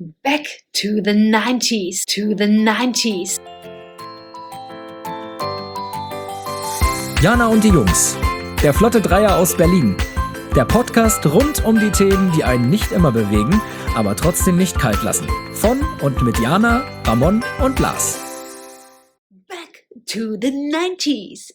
Back to the 90s, to the 90s. Jana und die Jungs. Der Flotte Dreier aus Berlin. Der Podcast rund um die Themen, die einen nicht immer bewegen, aber trotzdem nicht kalt lassen. Von und mit Jana, Ramon und Lars. Back to the 90s.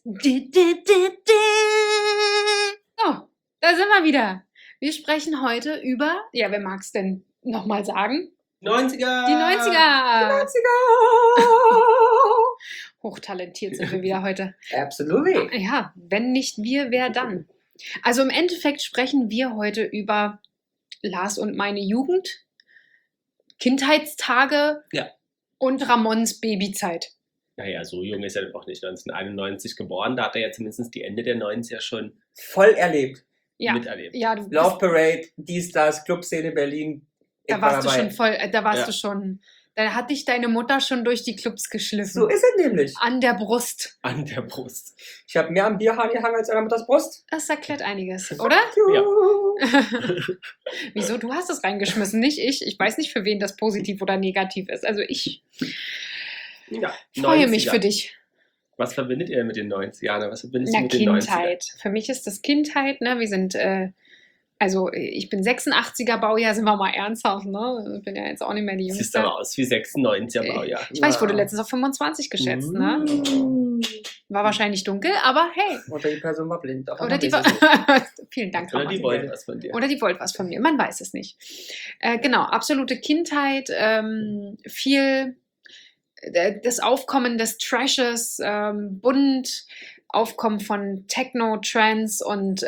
So, da sind wir wieder. Wir sprechen heute über, ja, wer mag's denn nochmal sagen? 90er! Die 90er! Die 90er! Hochtalentiert sind wir wieder heute. Absolutely. Ja, wenn nicht wir, wer dann? Also im Endeffekt sprechen wir heute über Lars und meine Jugend, Kindheitstage und Ramons Babyzeit. Naja, so jung ist er auch nicht. 1991 geboren, da hat er ja zumindest die Ende der 90er schon Voll erlebt. miterlebt. Ja, du bist, Love Parade, dies, das, Clubszene Berlin. da warst du schon voll, da hat dich deine Mutter schon durch die Clubs geschliffen. So ist es nämlich. An der Brust. An der Brust. Ich habe mehr am Bierhahn gehangen als an der Mutters Brust. Das erklärt einiges, oder? Ja. Wieso? Du hast es reingeschmissen, nicht ich. Ich weiß nicht, für wen das positiv oder negativ ist. Also ich Ja, freue mich 90er. für dich. Was verbindet ihr mit den 90ern? Was verbindest du Na, mit den 90ern? Kindheit. Für mich ist das Kindheit, ne? Wir sind, also ich bin 86er Baujahr, sind wir mal ernsthaft, ne? Ich bin ja jetzt auch nicht mehr die Siehst Jüngste. aber aus wie 96er Baujahr. Ich weiß, ich wurde letztens auf 25 geschätzt, ne? War wahrscheinlich dunkel, aber hey. Oder die Person war blind. aber Oder man die weiß es nicht. Vielen Dank, Oder Ramon. die wollen was von dir. Oder die wollte was von mir, man weiß es nicht. Genau, absolute Kindheit, viel das Aufkommen des Trashes, bunt, Aufkommen von Techno, Trance und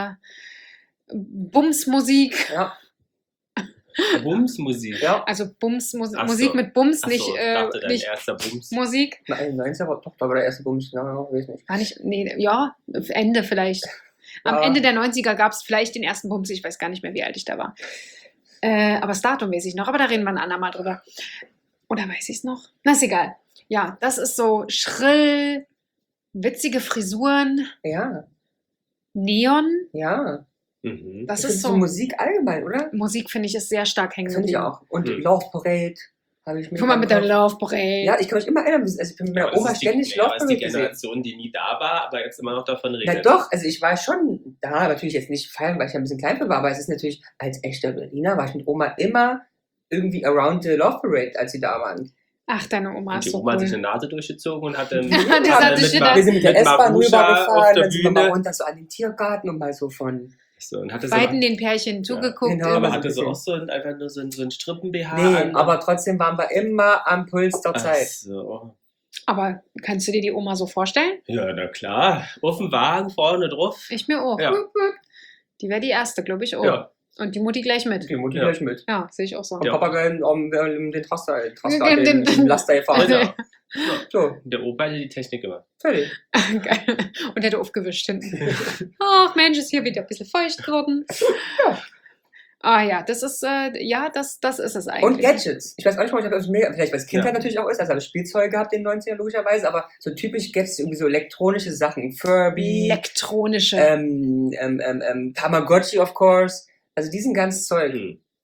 Bumsmusik. Ja, Bumsmusik. ja. Also Bumsmusik, Ach so. Musik mit Bums, Achso, nicht, ich dachte, dein nicht erster Bums. Musik. Nein, 90er war doch, da war der erste Bums. Ja, weiß nicht. War nicht, nee, ja, Ende vielleicht. Am Ja. Ende der 90er gab es vielleicht den ersten Bums, ich weiß gar nicht mehr, wie alt ich da war. Aber das Datum weiß ich noch, aber da reden wir ein andermal drüber. Oder weiß ich es noch? Na, ist egal. Ja, das ist so schrill, witzige Frisuren, Ja, Neon. ja. Mhm. Das Ich ist finde so. Musik allgemein, oder? Musik, finde ich, ist sehr stark hängen Finde ich geblieben. auch. Und Mhm. Love Parade habe ich mir. Guck mal mit der Love Parade. Ja, ich kann mich immer erinnern, also ich bin mit Ja, meiner aber Oma das ist ständig die, Love ja, ist die Parade gesehen. Generation, die nie da war, aber jetzt immer noch davon Na redet. doch, also ich war schon da, natürlich jetzt nicht feiern, weil ich ja ein bisschen klein für war, aber es ist natürlich, als echter Berliner war ich mit Oma immer irgendwie around the Love Parade, als sie da waren. Ach, deine Oma Und ist die so Oma hat sich cool. eine Nase durchgezogen und hatte Das hat sich wieder- Wir sind mit der S-Bahn Marusha auf rübergefahren, der dann sind wir mal Bühne. runter so an den Tiergarten und mal so von... So, und hatte so Beiden den Pärchen zugeguckt. genau, aber aber hatte so so auch so einfach nur so ein Strippen-BH Nee, an. aber trotzdem waren wir immer am Puls der Ach Zeit. so. Aber kannst du dir die Oma so vorstellen? Ja, na klar. Auf dem Wagen, vorne drauf. Ich mir auch. Ja. Die wäre die erste, glaube ich auch. Ja. Und die Mutti gleich mit. Die Mutti Ja. gleich mit. Ja, sehe ich auch so. Und Ja. Papa gern den Traster, Den- den Laster gefahren. Genau. So, Der Opa hatte die Technik gemacht. fertig. Geil. Und hätte aufgewischt hinten. Ach Mensch, ist hier wieder ein bisschen feucht geworden. Ja. Ah ja, das ist, das ist es eigentlich. Und Gadgets. Ich weiß auch nicht, ob das mega, vielleicht weil es Kindheit Ja. natürlich auch ist, also alle Spielzeuge gehabt in den 90ern logischerweise, aber so typisch Gadgets, irgendwie so elektronische Sachen. Furby, Elektronische. Tamagotchi, of course. Also diesen ganzen Zeug.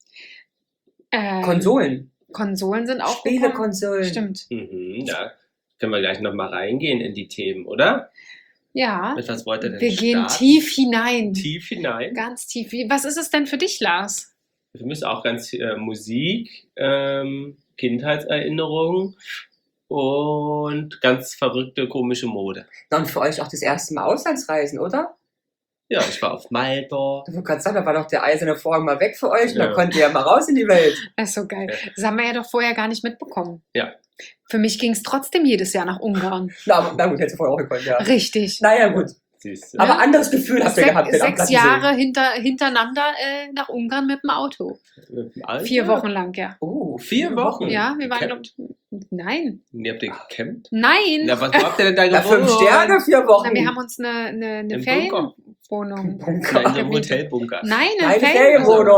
Konsolen. Konsolen sind auch Spielekonsolen. Stimmt. Ja. Können wir gleich nochmal reingehen in die Themen, oder? Ja. Mit was wollt ihr denn Wir gehen starten? tief hinein. Tief hinein. Ganz tief. Was ist es denn für dich, Lars? Für mich ist auch ganz Musik, Kindheitserinnerungen und ganz verrückte, komische Mode. Na, und für euch auch das erste Mal Auslandsreisen, oder? Ja, ich war auf Malta. Du kannst sagen, da war doch der eiserne Vorhang mal weg für euch und Ja. dann konnt ihr ja mal raus in die Welt. Das ist so geil. Ja. Das haben wir ja doch vorher gar nicht mitbekommen. Ja. Für mich ging es trotzdem jedes Jahr nach Ungarn. Na gut, hättest du vorher auch gekonnt, ja. Richtig. Naja, gut. Siehst du? Aber anderes Gefühl habt ihr gehabt. den am 6 Plattensee. Jahre hintereinander nach Ungarn mit dem Auto. Mit dem Alter? 4 Wochen lang, ja. Oh, 4 Wochen? Ja, wir waren, Gecampt? nein. Und ihr habt ihr gecampt? Nein. Na, was habt ihr denn da Na, gewohnt? 5 Sterne, 4 Wochen. Na, wir haben uns eine Im Ferienwohnung. Nein, in einem Hotelbunker. Nein, Keine eine Ferienwohnung.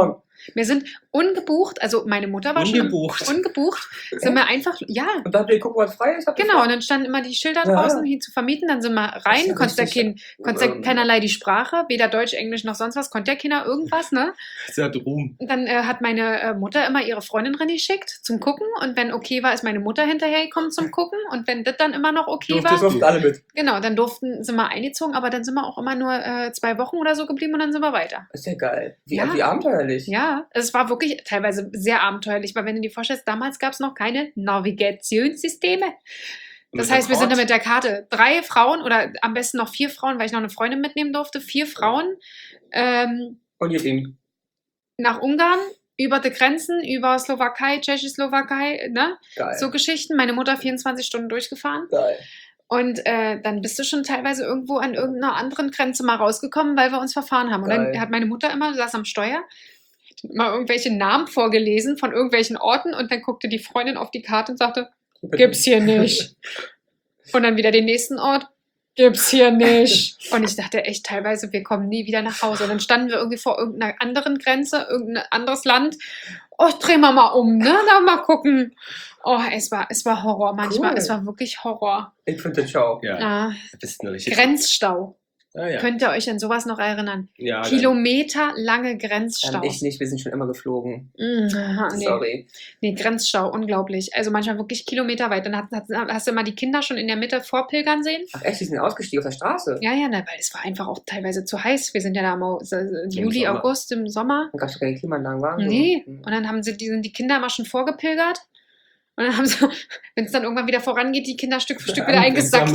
Wir sind ungebucht, also meine Mutter war Ungebucht. schon ungebucht, sind wir einfach, ja, Und dann habt ihr gucken, was frei ist? Habt ihr genau, frei? und dann standen immer die Schilder Ja. draußen, hier zu vermieten, dann sind wir Das ist rein, ja konntest ja richtig, keinerlei die Sprache, weder Deutsch, Englisch noch sonst was, konnte ja keiner irgendwas, ne? Das ist ja Ruhm. Und dann hat meine Mutter immer ihre Freundin reingeschickt zum Gucken und wenn okay war, ist meine Mutter hinterhergekommen zum Gucken und wenn das dann immer noch okay war, Durften alle mit. genau, dann sind wir eingezogen, aber dann sind wir auch immer nur 2 Wochen oder so geblieben und dann sind wir weiter. Das ist ja geil. Wie, Ja. wie abenteuerlich. Ja, es war wirklich teilweise sehr abenteuerlich, weil wenn du dir vorstellst, damals gab es noch keine Navigationssysteme. Das heißt, wir sind da mit der Karte 3 Frauen oder am besten noch 4 Frauen, weil ich noch eine Freundin mitnehmen durfte, 4 Frauen Und ihr Ding. nach Ungarn, über die Grenzen, über Slowakei, Tschechoslowakei, ne? Geil. So Geschichten. Meine Mutter 24 Stunden durchgefahren. Geil. Und dann bist du schon teilweise irgendwo an irgendeiner anderen Grenze mal rausgekommen, weil wir uns verfahren haben. Und Geil. dann hat meine Mutter immer, saß am Steuer, hat immer irgendwelche Namen vorgelesen von irgendwelchen Orten und dann guckte die Freundin auf die Karte und sagte, gibt's hier nicht. Und dann wieder den nächsten Ort, gibt's hier nicht. Und ich dachte echt teilweise, wir kommen nie wieder nach Hause. Und dann standen wir irgendwie vor irgendeiner anderen Grenze, irgendein anderes Land. Oh, drehen wir mal um, ne? Da mal gucken. Oh, es war Horror manchmal. Cool. Es war wirklich Horror. Ich finde das schau. Ja, Ah, das ist eine richtig. Grenzstau. Ah, ja. Könnt ihr euch an sowas noch erinnern? Ja, Kilometerlange Grenzstau. Ich nicht, wir sind schon immer geflogen. Nee. Sorry. Nee, Grenzstau, unglaublich. Also manchmal wirklich kilometerweit. Dann hast du immer die Kinder schon in der Mitte vorpilgern sehen. Ach echt, die sind ausgestiegen auf der Straße. Ja, ne, weil es war einfach auch teilweise zu heiß. Wir sind ja da im Juli, Sommer. August, im Sommer. Dann gab es keine Klimaanlagen, waren Nee. So. Und dann sind die Kinder immer schon vorgepilgert. Und dann haben sie, wenn es dann irgendwann wieder vorangeht, die Kinder Stück für Stück wieder eingesackt.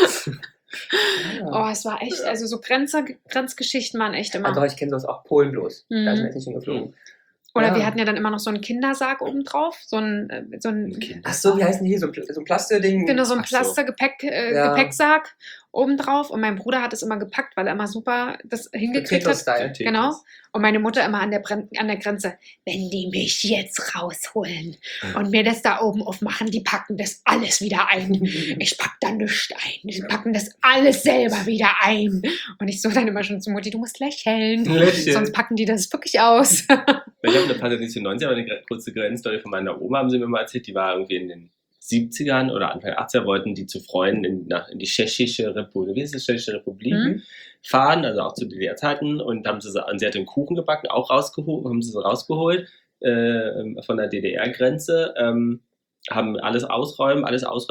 Oh, es war echt, also so Grenzgeschichten waren echt immer. Also ich kenne sowas auch, Polen bloß. Mhm. Da sind wir jetzt nicht hingeflogen. Oder ja. wir hatten ja dann immer noch so einen Kindersarg obendrauf. So ein Ach so, wie heißen die hier? So ein Plasterding? genau, so ein Ach so. Plaster-Gepäcksack Gepäcksack obendrauf. Und mein Bruder hat es immer gepackt, weil er immer super das hingekriegt hat. Tetris-Style. Genau. Und meine Mutter immer an der Grenze, wenn die mich jetzt rausholen und mir das da oben aufmachen, die packen das alles wieder ein. Ich pack da nichts ein. Die packen das alles selber wieder ein. Und ich so dann immer schon zu Mutti, du musst lächeln. Sonst packen die das wirklich aus. Ich habe eine Patricia 90, aber eine kurze Grenzstory von meiner Oma, haben sie mir mal erzählt, die war irgendwie in den 70ern oder Anfang 80er, wollten die zu Freunden in die Tschechische Republik, wie ist das, Tschechische Republik, fahren, also auch zu DDR-Zeiten, und sie hat den Kuchen gebacken, auch rausgeholt, haben sie so rausgeholt von der DDR-Grenze, haben alles ausräumen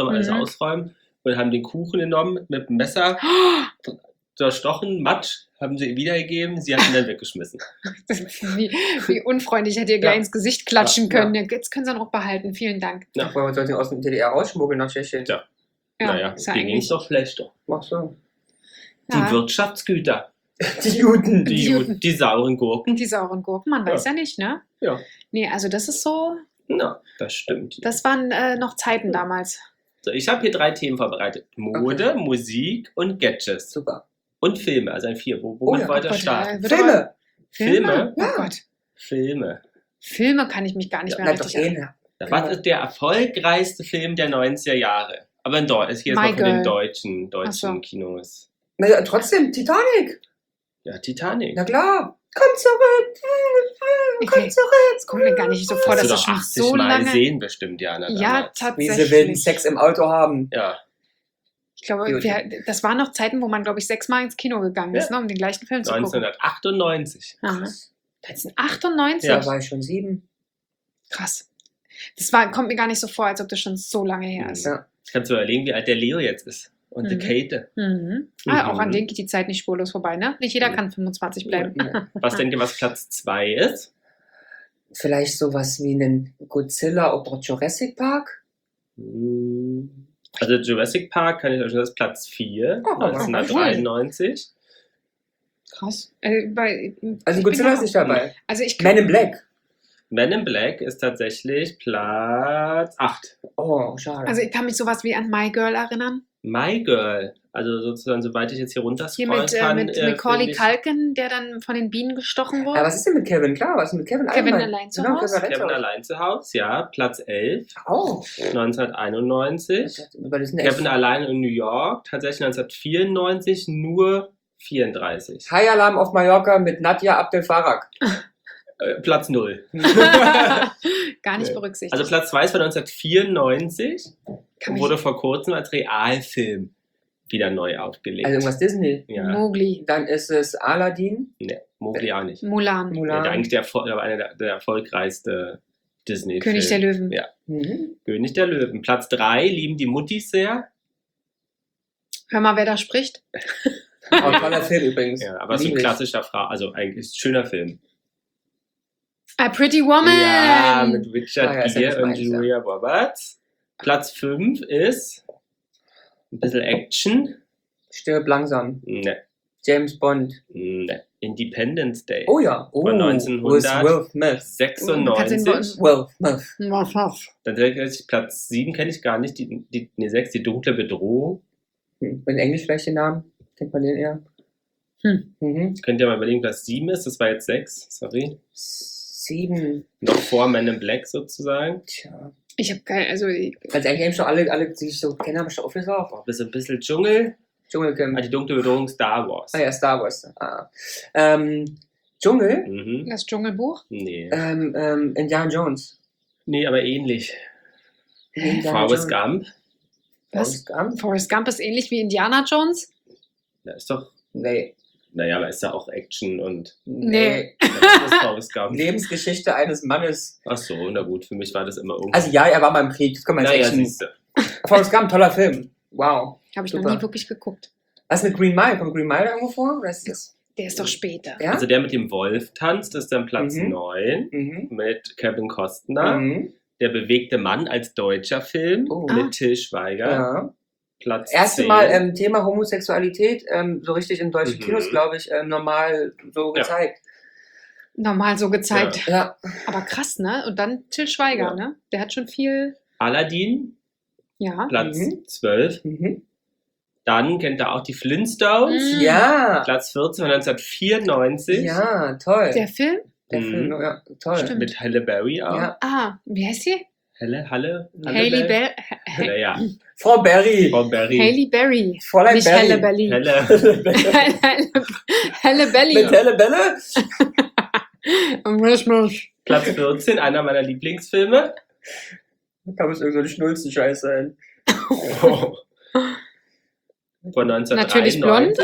und haben den Kuchen genommen, mit dem Messer zerstochen, Matsch, haben sie ihr wiedergegeben, sie hat ihn dann weggeschmissen. Wie unfreundlich, hätte ihr gleich Ja. ins Gesicht klatschen Ja. können. Jetzt können sie ihn auch behalten. Vielen Dank. Ja. Weil man sollte aus dem DDR rausschmuggeln nach Tschechien. Ja. Naja, ist ja denen ging es eigentlich. doch schlechter. Ach so. Die Ja. Wirtschaftsgüter, Die Juden. die sauren Gurken. Die sauren Gurken, man weiß ja nicht, ne? Ja. Nee, also das ist so, Na, das stimmt. das waren noch Zeiten damals. So, ich habe hier 3 Themen vorbereitet. Mode, Okay. Musik und Gadgets. Super. Und Filme, also ein 4. Womit Oh ja, wollt ihr Gott, starten? wird aber- Filme. Filme? Oh Gott. Filme. Filme kann ich mich gar nicht mehr Bleibt doch richtig erinnern. eh. Was ist der erfolgreichste Film der 90er Jahre? Aber in Deutsch, hier ist My noch von den Girl. deutschen Ach so. Kinos. Naja, trotzdem, Titanic. Ja, Titanic. Na klar. Komm zurück. Komm Okay. zurück. Das kommt mir gar nicht so vor, Hast dass du das doch schon 80 so Mal lange... sehen bestimmt, Jana. Ja, damals. Wie sie wilden tatsächlich. Sex im Auto haben. Ja. Ich glaube, Gut. das waren noch Zeiten, wo man, glaube ich, 6-mal ins Kino gegangen ist, Ja. ne, um den gleichen Film zu gucken. 1998. Aha. 1998? Ja. Da war ich schon 7. Krass. Kommt mir gar nicht so vor, als ob das schon so lange her ist. Ja. Kannst du überlegen, wie alt der Leo jetzt ist. Und die Kate. Mhm. Auch an denen geht die Zeit nicht spurlos vorbei, ne? Nicht jeder kann 25 bleiben. Ja. Was denkt ihr, was Platz 2 ist? Vielleicht sowas wie einen Godzilla oder Jurassic Park. Also Jurassic Park kann ich euch schon, das ist Platz 4, Oh, 1993. Krass. Also Godzilla ist nicht dabei. Also ich Man in Black. Men in Black ist tatsächlich Platz 8. Oh, schade. Also ich kann mich sowas wie an My Girl erinnern. My Girl, also sozusagen, soweit ich jetzt hier Hier runterscrollen mit, kann. mit Macaulay finde ich Culkin, der dann von den Bienen gestochen wurde. Aber was ist denn mit Kevin? Klar, was ist mit Kevin Kevin allgemein? allein zu Genau, Hause? Kevin allein zu Hause, ja, Platz 11, Auch. 1991. Weil das sind echt Kevin allein in New York, tatsächlich 1994 nur 34. High Alarm auf Mallorca mit Nadja Abdel Farag. Platz 0. Gar nicht Nee. berücksichtigt. Also Platz 2 ist von 1994 Kann und wurde vor kurzem als Realfilm wieder neu aufgelegt. Also irgendwas Disney. ja. Mowgli, Dann ist es Aladdin, Nee, Mowgli auch nicht. Mulan, Nee, Mulan. eigentlich einer der erfolgreichste Disney-Film. König der Löwen. Ja, Mhm. König der Löwen. Platz 3 lieben die Muttis sehr. Hör mal, wer da spricht. Auch ein toller Film übrigens. Ja, aber so ein Lieb ich. klassischer also eigentlich ist ein schöner Film. A Pretty Woman. Ja, mit Richard Ah, ja, ist ja Gere nicht und meins, ja. Julia Roberts. Platz 5 ist ein bisschen Action. Stirb langsam. Ne, James Bond. ne. Independence Day. Oh ja. Oh, Von wo ist 1900. Will Smith? 96. Will Smith. Was, was? Dann Platz 7 kenne ich gar nicht. Die 6, die dunkle Bedrohung. In Englisch vielleicht den Namen? Kennt man den eher? Hm. Mhm. Könnt ihr mal überlegen, was 7 ist? Das war jetzt 6, sorry. 7. Noch vor Men in Black sozusagen. Tja. Ich habe keine, also Also eigentlich schon alle, die ich so kenne, haben schon aufgesorgt. Boah, ein bisschen Dschungel. Dschungelcamp. Die dunkle Bedrohung Star Wars. Ah ja, Star Wars. Ah. Dschungel. Mhm. das Dschungelbuch. Nee. Indiana Jones. Nee, aber ähnlich. Indiana Forrest Jones. Gump. Forrest Gump? Forrest Gump ist ähnlich wie Indiana Jones. Da ist doch, Nee. naja, aber ist da auch Action und Nee. das ist Forrest Gump. Lebensgeschichte eines Mannes. Ach so, na gut, für mich war das immer irgendwie. Also ja, er war mal im Krieg. Das kann man jetzt naja, echt nicht. siehste. Forrest Gump, toller Film. Wow. Habe ich noch Super. nie wirklich geguckt. Was mit Green Mile? Kommt Green Mile irgendwo vor? Oder ist das? Der ist doch später. Ja? Also der mit dem Wolf tanzt, ist dann Platz Mhm. 9 Mhm. mit Kevin Costner. Mhm. Der bewegte Mann als deutscher Film Oh. Ah. mit Till Schweiger. Ja. Platz Erste 10. Mal Thema Homosexualität so richtig in deutschen Mhm. Kinos, glaube ich, normal so Ja. gezeigt. Normal so gezeigt. Ja. Aber krass, ne? Und dann Till Schweiger, Ja. ne? Der hat schon viel. Aladdin, Ja. Platz Mhm. 12. Mhm. Dann kennt er auch die Flintstones. Mhm. Ja. Platz 14 von 1994. Ja, toll. Der Film? Der Mhm. Film, ja, toll. Stimmt. Mit Halle Berry auch. Ja. Ah, wie heißt sie? Halle Hailey Berry? Berry. Naja, Frau Berry. Frau Berry. Hailey Berry. Fräulein Nicht Berry. Halle Belly. Halle. Halle Belly. Mit Helle Bälle? Misch, misch. Platz 14, einer meiner Lieblingsfilme. Kann es irgend so eine Schnulzen-Scheiß sein. Oh. Von 1993. Natürlich blond.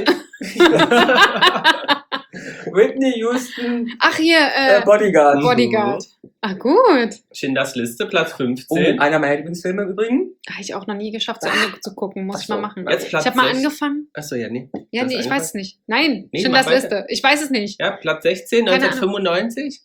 Whitney Houston, Ach, hier, Bodyguard. Bodyguard. Ah, gut. Schindlers Liste, Platz Oh, 15. einer meiner Lieblingsfilme im Übrigen. Habe ich auch noch nie geschafft, zu Ende zu gucken. Muss Ach ich mal so. machen. Jetzt Platz Ich habe mal 6. angefangen. Achso, ja, nee. Ja, Hast nee, du ich angefangen? weiß es nicht. Nein, Nee, Schindlers mach weiter. Liste. Ich weiß es nicht. Ja, Platz 16, Keine 1995.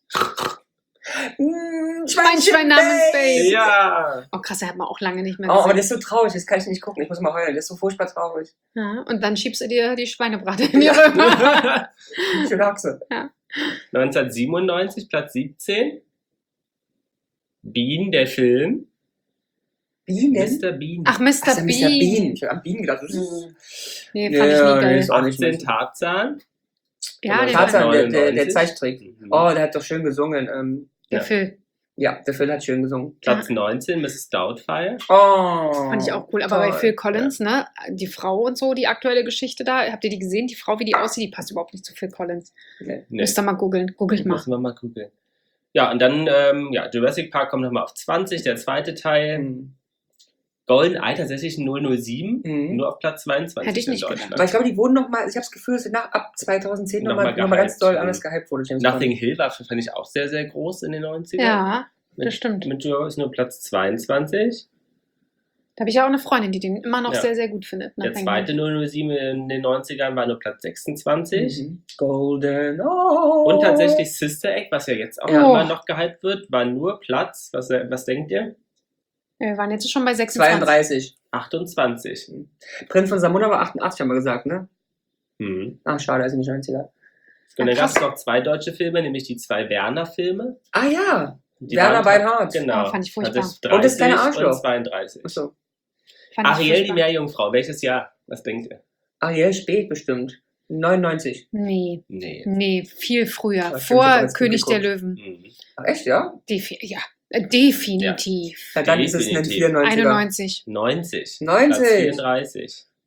Schwein namens Babe. Ja. Oh, krass, er hat man auch lange nicht mehr Oh, aber gesehen. das ist so traurig, das kann ich nicht gucken. Ich muss mal heulen, das ist so furchtbar traurig. Ja, und dann schiebst du dir die Schweinebrate in die Röhre. Schöne Achse. 1997, Platz 17. Bean, der Film. Bienen? Mr. Bean. Ach, Mr. Ach, Mr. Bean. Bean. Ich habe an Bienen gedacht. Nee, fand ich nie nee, geil. ist auch nicht 18, lustig. Tarzan. Ja, den Tarzan, fand der 99. Zeichentrick. Mhm. Oh, der hat doch schön gesungen. der Ja. Phil. Ja, der Phil hat schön gesungen. Platz 19, Mrs. Doubtfire. Oh. Fand ich auch cool. Aber bei toll. Phil Collins, ne, die Frau und so, die aktuelle Geschichte da, habt ihr die gesehen? Die Frau, wie die aussieht, die passt überhaupt nicht zu Phil Collins. Nee. Müsst ihr mal googeln. Googelt mal. Müssen wir mal gucken. Ja, und dann, Jurassic Park kommt nochmal auf 20, der zweite Teil. Mhm. Golden Eye tatsächlich 007, Mhm. nur auf Platz 22 Hätte ich nicht in gedacht. Deutschland. Aber ich glaube, die wurden nochmal, ich habe das Gefühl, dass sie ab 2010 Noch mal nochmal ganz gehypt. doll anders gehypt wurde. James Nothing Bond. Hill war, fand ich auch sehr, sehr groß in den 90ern. Ja, mit, das stimmt. Mit Joe ist nur Platz 22. Da habe ich ja auch eine Freundin, die den immer noch Ja. sehr, sehr gut findet. Der zweite 007 in den 90ern war nur Platz 26. Mhm. Golden oh. Und tatsächlich Sister Act, was ja jetzt auch Ja. immer noch gehypt wird, war nur Platz, was denkt ihr? Wir waren jetzt schon bei 26. 32. 28. Prinz von Samunda war 88, haben wir gesagt, ne? Hm. Ah, schade, also nicht 90er. Und dann Ja, gab es krass. noch 2 deutsche Filme, nämlich die 2 Werner-Filme. Ah ja, Die Werner waren- Beinhardt. Genau. Oh, fand ich furchtbar. Das ist Und das kleine 30 Arschloch. und 32. Achso. Fand ich Ariel, die furchtbar. Meerjungfrau. Welches Jahr? Was denkt ihr? Ariel spät bestimmt. 99. Nee, Nee. viel früher. Das stimmt, ich hab Vor das König der geguckt. Löwen. Mhm. Ach, echt, ja? Ja, definitiv. Ja, dann ist es ein Definitiv. 94er. 91. 90. 90. Platz 34.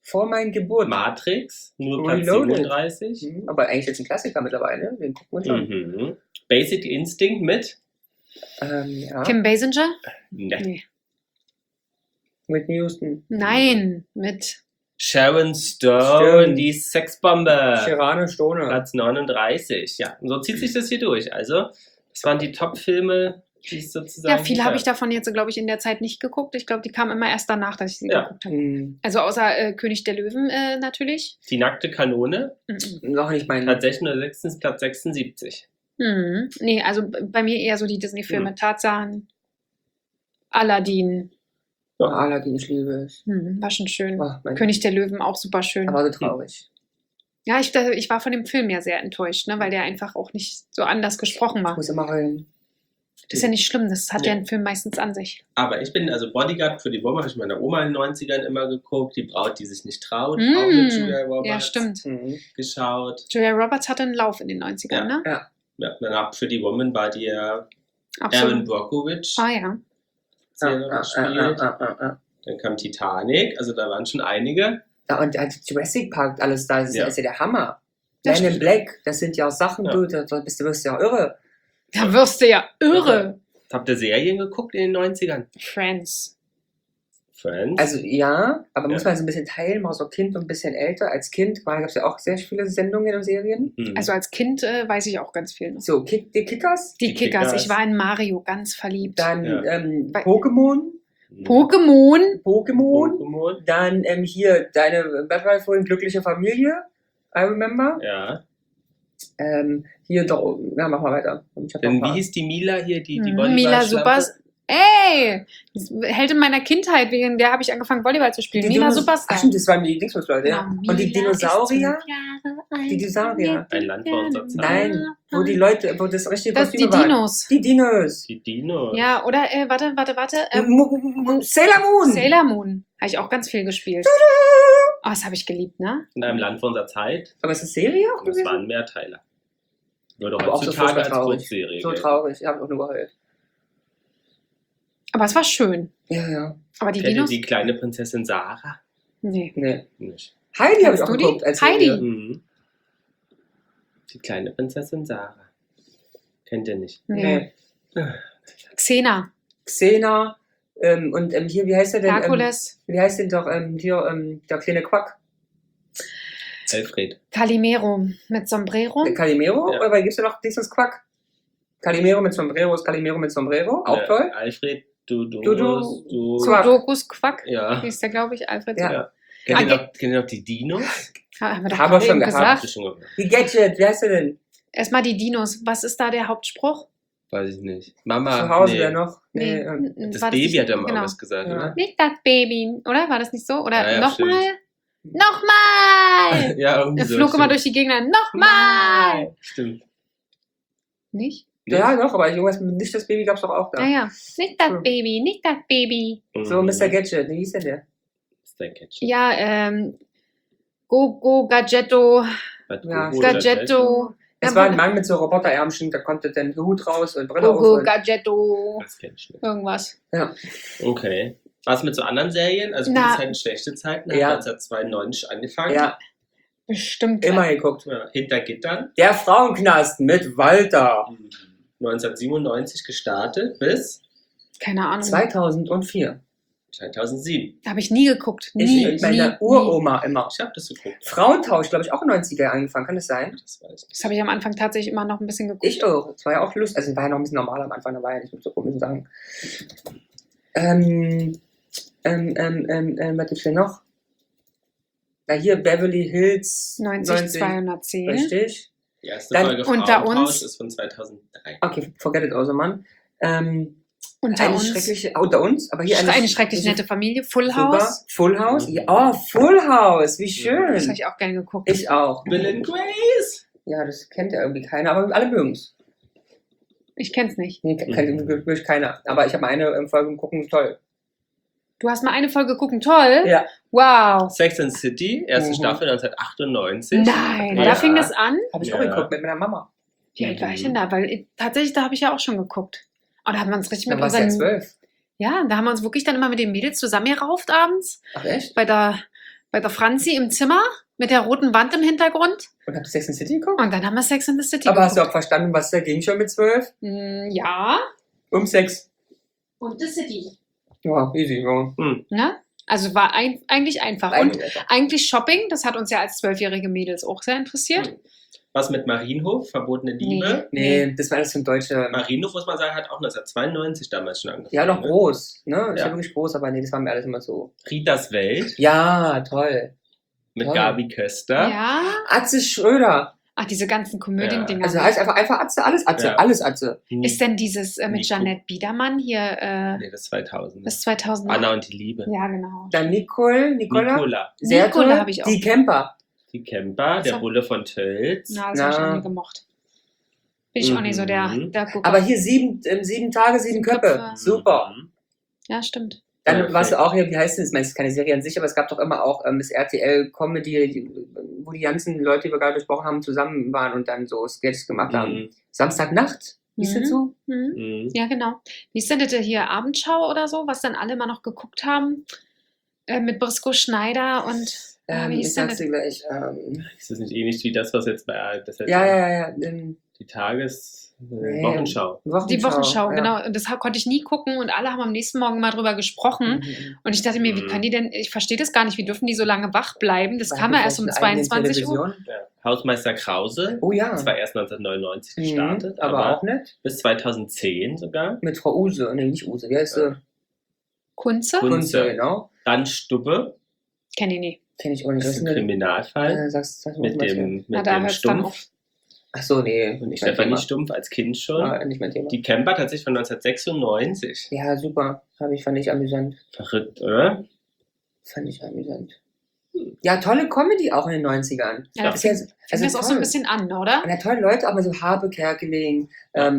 vor meiner Geburt. Matrix, nur Platz Reloaded. 37. Aber eigentlich jetzt ein Klassiker mittlerweile. Den gucken wir schon. Mhm. Basic Instinct mit? Ja. Kim Basinger? Ne. Nee. Mit Houston. Nein, mit Sharon Stone, Stimmt. die Sexbombe. Shirane Stone. Platz 39. Ja, und so zieht sich das hier durch. Also, das waren die Top-Filme, die es sozusagen. Ja, viele habe ich davon jetzt, glaube ich, in der Zeit nicht geguckt. Ich glaube, die kamen immer erst danach, dass ich sie Ja. geguckt habe. Hm, Also außer König der Löwen natürlich. Die nackte Kanone, Mhm. noch nicht mein. tatsächlich nur Platz 76. Mhm. Nee, also bei mir eher so die Disney-Filme. Tarzan, Aladdin. Oh, Aladdin, ich liebe es. War schon schön. Oh, mein König der Löwen auch super schön. Aber so traurig. Ja, ich war von dem Film ja sehr enttäuscht, ne, weil der einfach auch nicht so anders gesprochen Ich war. muss immer heulen. Das ist ja nicht schlimm, das hat Nee. ja ein Film meistens an sich. Aber ich bin, also Bodyguard für die Wumme, habe ich meiner Oma in den 90ern immer geguckt. Die Braut, die sich nicht traut, Mm. auch mit Julia Roberts Ja, stimmt. geschaut. Julia Roberts hatte einen Lauf in den 90ern, ne? Ja, danach für die Woman war die Aaron Absolut. Brockovich. Ah ja. Gespielt. Dann kam Titanic, also da waren schon einige. Ja, und Jurassic Park, alles da, das ist ja der Hammer. Das Man in stimmt. Black, das sind ja auch Sachen, Ja. du wirst ja irre. Da wirst du ja irre. Habt ihr Serien geguckt in den 90ern? Friends. Friends? Also ja, aber Ja. muss man so ein bisschen teilen, mal so Kind und ein bisschen älter. Als Kind gab es ja auch sehr viele Sendungen und Serien. Also als Kind weiß ich auch ganz viel noch. So, die Kickers, Die Die Kickers. Kickers. Ich war in Mario ganz verliebt. dann Ja. Bei- Pokémon, Pokémon. dann hier deine, was war vorhin, glückliche Familie, I remember. Ja. Hier doch, ja, mach mal weiter. Ich hab noch Dann, ein paar. wie hieß die Mila hier, die Mila Volleyball-Schlampe? Super. Ey! Heldin meiner Kindheit, wegen der habe ich angefangen, Volleyball zu spielen. Mila Superstar. Ach stimmt, das waren die Dingsbums-Leute, ja. Genau, Und die Mila ist Dinosaurier, 12 Jahre alt. Die Dinosaurier. Ein Land vor unserer Zeit. Nein, wo die Leute, wo das richtige Das die Kostüme waren. Dinos. Die Dinos. Die Dino. Ja, oder, warte. Sailor Moon. Sailor Moon. Habe ich auch ganz viel gespielt. Oh, das habe ich geliebt, ne? In einem Land vor unserer Zeit. Aber ist das Serie auch Und es gewesen? waren Mehrteiler. Würde Aber auch so heutzutage furchtbar als traurig. Kurzserie So gelten. traurig, ich habe auch nur geheult. Aber es war schön. Ja, ja. Aber die Kennt ihr Dinos? die kleine Prinzessin Sarah? Nee. Nee. Nicht. Heidi habe ich Kennst auch du die? geguckt als Heidi? Serie. Mhm. Die kleine Prinzessin Sarah. Kennt ihr nicht? Nee. Nee. Xena. Xena und hier, wie heißt der denn? Herkules. Wie heißt denn doch der kleine Quack? Alfred. Calimero mit Sombrero. Der Calimero? Ja. Oder gibt es ja noch dieses Quack? Calimero mit Sombrero ist Calimero mit Sombrero. Auch toll. Alfred, du. Quack. Sudokus Quack. Ja. Hieß der, glaube ich, Alfred. Ja. Ja. Ah, Kennt ihr noch die Dinos? Haben wir doch Haben wir gerade schon eben gehabt. Habt ihr gesagt. schon gemacht? Die Gadget, wie heißt der denn? Erstmal die Dinos. Was ist da der Hauptspruch? Weiß ich nicht. Mama. Zu Hause nee. wer noch? Nee. Das War Baby nicht- hat ja mal genau. was gesagt, Ja. oder? Nicht das Baby, oder? War das nicht so? Oder Ja, ja, nochmal? Nochmal! Ja, irgendwie Er so. flog immer stimmt. durch die Gegner. Nochmal! Stimmt. Nicht? Ja, doch, aber irgendwas mit nicht das Baby gab es doch auch da. Naja, nicht das Hm. Baby, nicht das Baby. So, Mhm. Mr. Gadget, wie hieß denn der? Mr. Gadget. Ja, Go, Gadgetto, Was, Ja, Gogo, Gadgetto. Es Ja, war ein Mann mit so Roboterärmchen, da konnte dann Hut raus und Brille auf. Go, Und, Gadgetto. Das kenn ich nicht. Irgendwas. Okay. Was mit so anderen Serien? Also Na. gute Zeiten, schlechte Zeiten. Hat Ja. 1992 angefangen. ja, Bestimmt. immer geguckt. Ja, hinter Gittern. Der Frauenknast mit Walter. 1997 gestartet bis Keine Ahnung. 2004. 2007. Habe ich nie geguckt. Ich Nie. mit meiner nie. Uroma immer. Ich habe das geguckt. Frauentausch, glaube ich, auch in den 90er angefangen, kann das sein? Das weiß ich nicht. Das habe ich am Anfang tatsächlich immer noch ein bisschen geguckt. Ich auch. Das war ja auch lustig. Also, es war ja noch ein bisschen normal am Anfang, da war ja nicht mit so komischen Sachen. Was gibt's denn noch? Na, hier Beverly Hills 90210. Richtig. Die erste Dann Folge unter Frauentausch uns- ist von 2003. Okay, forget it also, Mann. Unter Eine uns. schreckliche, unter uns, aber hier Eine schrecklich nette Familie. Full Super. House. Full House? Ja, oh, Full House, wie Das schön. habe ich auch gerne geguckt. Ich auch. Bill and Grace. Ja, das kennt ja irgendwie keiner, aber alle mögen es. Ich kenn's nicht. Nee, kennt wirklich keiner. Aber ich habe eine Folge gucken, toll. Du hast mal eine Folge gucken, toll. Ja. Wow. Sex and City, erste Mhm. Staffel 1998. Nein, Ja. da fing das an. Habe ich Ja. auch geguckt mit meiner Mama. Wie alt war ich denn da? Weil tatsächlich, da habe ich ja auch schon geguckt. Und da haben wir uns richtig Dann mit war es ja unseren... 12. Ja, da haben wir uns wirklich dann immer mit den Mädels zusammengerauft abends. Ach echt? Bei der bei der Franzi im Zimmer mit der roten Wand im Hintergrund. Und habt ihr Sex and the City geguckt? Und dann haben wir Sex in the City Aber hast du auch geguckt. verstanden, was dagegen schon mit 12? Ja. Um Sex. Und the City. Ja, easy. Ja. Ne? Also war eigentlich einfach. Und eigentlich Shopping, das hat uns ja als 12-jährige Mädels auch sehr interessiert. Was mit Marienhof, verbotene Liebe. Nee, das war alles von deutsche. Marienhof, muss man sagen, hat auch 1992 damals schon angefangen. Ja, noch ne? groß. Ne? Ist Ja. ja wirklich groß, aber nee, das war mir alles immer so. Ritas Welt Ja, toll. mit Toll. Gabi Köster. Ja. Atze Schröder. Ach, diese ganzen Komödiendinger. Also heißt einfach Atze, alles Atze, Ja. alles Atze. Ist denn dieses mit Nico. Janette Biedermann hier Nee, das ist 2000. das 2000? Anna und die Liebe. Ja, genau. Dann Nicola. Nicola, Sehr Nicola toll. hab ich auch. Die Camper. die Camper, der So. Bulle von Tölz. Na, das habe ich Na. auch nie gemocht. Bin ich auch nicht so der Gucker. Aber hier 7 Tage, 7 Köpfe. Köpfe. Super. Mhm. Ja, stimmt. Dann Perfekt. warst du auch hier, wie heißt das? Ich meine, es ist keine Serie an sich, aber es gab doch immer auch das RTL Comedy, wo die ganzen Leute, die wir gerade besprochen haben, zusammen waren und dann so Sketches gemacht haben. Mhm. Samstagnacht, hieß das so? Mhm. Mhm. Ja, genau. Wie ist denn das hier Abendschau oder so, was dann alle mal noch geguckt haben? Mit Briscoe Schneider und wie Ich hieß denn sag's das? dir gleich. Ist das nicht ähnlich wie das, was jetzt bei das jetzt Ja. die Tages Nee. Wochenschau? Die Wochenschau, ja. genau. Und das konnte ich nie gucken und alle haben am nächsten Morgen mal drüber gesprochen. Mhm. Und ich dachte mir, wie können die denn, ich verstehe das gar nicht, wie dürfen die so lange wach bleiben? Das Weil kam die ja erst um vielleicht eine eigene 22 Uhr. Television- Ja. Hausmeister Krause. Oh ja. Das war erst 1999 Mhm, gestartet, aber auch nicht. bis 2010 sogar. Mit Frau Use. Nee, nicht Use. Wie heißt sie? Kunze? Kunze. Genau. Dann Stubbe, Kenne ich nie. Kenn ich auch nicht. das ist ein Kriminalfall Sag's mal mit was dem, Na, mit da dem hört's dann auf. Stumpf. Ach so, nee. Und nicht mein Stefanie Thema. Stumpf als Kind schon. Nicht mein Thema. Die Camper tatsächlich von 1996. Ja, super. Fand ich amüsant. Verrückt, oder? Fand ich amüsant. Ja, tolle Comedy auch in den 90ern. Ja, Ja. das Ist fängt ja- das auch so ein toll. bisschen an, oder? Ja, tolle Leute, aber so Habe Kerkeling.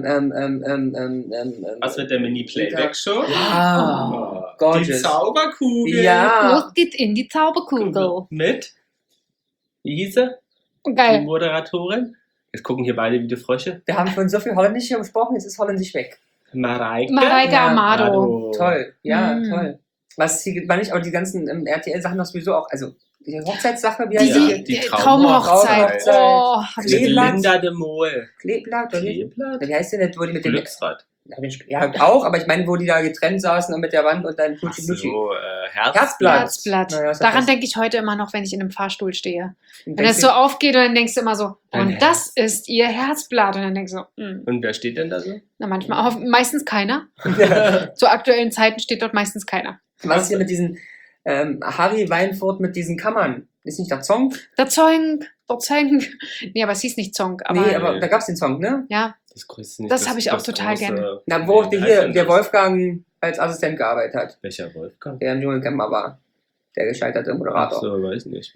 Was mit der Mini-Playback-Show? Ja, Oh, die gorgeous. Zauberkugel. Ja. Los geht's in die Zauberkugel. Mit? Wie hieß sie? Die Geil. Moderatorin? Jetzt gucken hier beide wie die Frösche. Wir haben schon so viel Holländisch hier gesprochen, jetzt ist Holländisch weg. Mareike. Mareike Ja, Amado. Toll, ja, Mm. toll. Was hier war nicht, aber die ganzen RTL-Sachen noch sowieso auch, also die Hochzeitssache, wie Die, heißt Ja, die? die Traumhochzeit. Traumhochzeit. Oh, hab ich Mit Kleeblatt. Linda de Mol. Kleeblatt, oder wie? Kleeblatt? Wie heißt denn das, wo die mit dem... Glücksrad. Ja, auch, aber ich meine, wo die da getrennt saßen und mit der Wand und dann Ach Knutschi Knutschi. so, Herzblatt. Herzblatt. Naja, ist Daran das- denke ich heute immer noch, wenn ich in einem Fahrstuhl stehe. Und Wenn das denkst so aufgeht und dann denkst du immer so, Dein und das ist ihr Herzblatt. Und dann denkst du, Und wer steht denn da so? na manchmal, meistens keiner. du- Zu aktuellen Zeiten steht dort meistens keiner. Was ist hier mit diesen Harry Weinfurt mit diesen Kammern? Ist nicht der Song? Der Zong. Nee, aber es hieß nicht Zong. Aber Nee, aber da gab es den Song, ne? ja, Das größte nicht. Das habe ich auch total gerne. Na, wo Nee, hier heißt der denn Wolfgang als Assistent gearbeitet hat, das? Welcher Wolfgang? der im Dschungelcamper war. Der gescheiterte Ach Moderator. so, weiß nicht.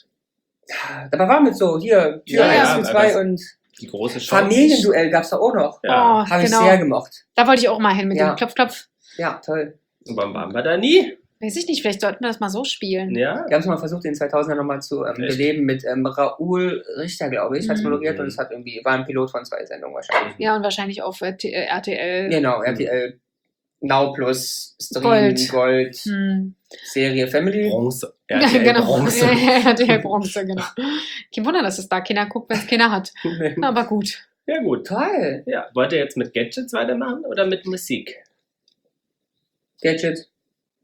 Dabei war mit so, hier, Tür Ja, 1, ja, Tür aber 2 das- und Die große Show. Familienduell gab es da auch noch. Ja. oh, Habe ich genau. sehr gemocht. Da wollte ich auch mal hin mit Ja. dem Klopf, Klopf. Ja, toll. Und wann waren wir da nie? Weiß ich nicht, vielleicht sollten wir das mal so spielen. Ja. Wir haben es mal versucht, in den 2000er nochmal zu beleben mit Raoul Richter, glaube ich, hat es Mhm. moderiert und es hat irgendwie, war ein Pilot von 2 Sendungen wahrscheinlich. Ja, und wahrscheinlich auf RTL. Genau, RTL Now Plus, Stream, Gold. Gold, Hm. Serie Family. Bronze. Ja, RTL genau. Bronze. RTL Bronze, genau. Kein Wunder, dass es da Kinder guckt, wenn es Kinder hat. Aber gut. Ja, gut. Toll. Ja. Wollt ihr jetzt mit Gadgets weitermachen oder mit Musik? Gadget.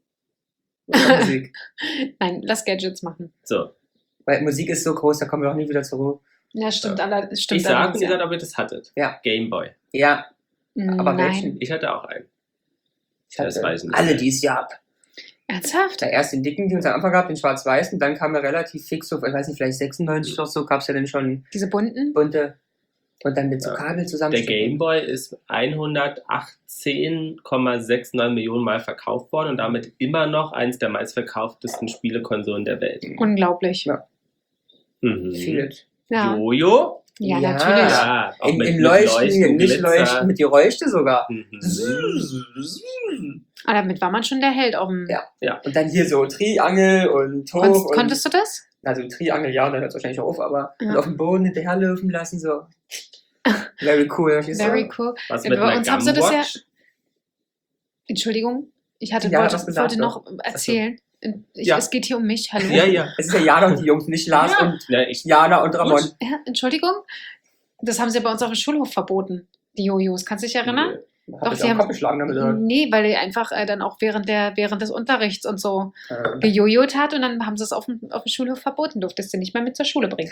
Oder Musik. Nein, lass Gadgets machen. So. Weil Musik ist so groß, da kommen wir auch nie wieder zurück. Ja, stimmt. Ich Stimmt sag, allerdings, ihr sagt, ob ihr das hattet. Ja. Gameboy. Ja, aber Nein. welchen? Ich hatte auch einen. Ich Das hatte weiß ich nicht. alle dieses Jahr ab. Ernsthaft? Da erst den dicken, den uns am Anfang gab, den schwarz-weißen, dann kam er relativ fix, so, ich weiß nicht, vielleicht 96 oder so, gab es ja dann schon Diese bunten? bunte und dann mit so Ja. Kabel Der zusammen. Gameboy ist 118,69 Millionen Mal verkauft worden und damit immer noch eins der meistverkauftesten Spielekonsolen der Welt. Unglaublich. Ja. Mhm. Vieles. Ja, Jojo? ja, Ja. natürlich. Ja, auch Im mit Leuchten, nicht Glitzer. Leuchten, mit Geräusche sogar. Mhm. Aber damit war man schon der Held auf dem. Ja. Und dann hier so Triangel und hoch. Konntest du das? Also Triangel, ja, dann hört es wahrscheinlich auf, aber Ja. und auf dem Boden hinterherlaufen lassen, so. Very cool. verstehst du? Very cool. Was Ja, mit bei einer uns haben sie das ja- Gumwatch? Entschuldigung, ich Ja, was gesagt, wollte noch erzählen. Ja. Es geht hier um mich, hallo? Ja. Es ist ja Jana und die Jungs, nicht Lars Ja. und Ja, ich, Jana und Ramon. Gut. Ja, Entschuldigung? Das haben sie bei uns auf dem Schulhof verboten, die Jojos. Kannst du dich erinnern? Hab ich auch Kopf geschlagen damit. oder? Nee, weil die einfach dann auch während des Unterrichts und so Äh, gejojot hat und dann haben sie es auf dem Schulhof verboten, durftest du nicht mehr mit zur Schule bringen.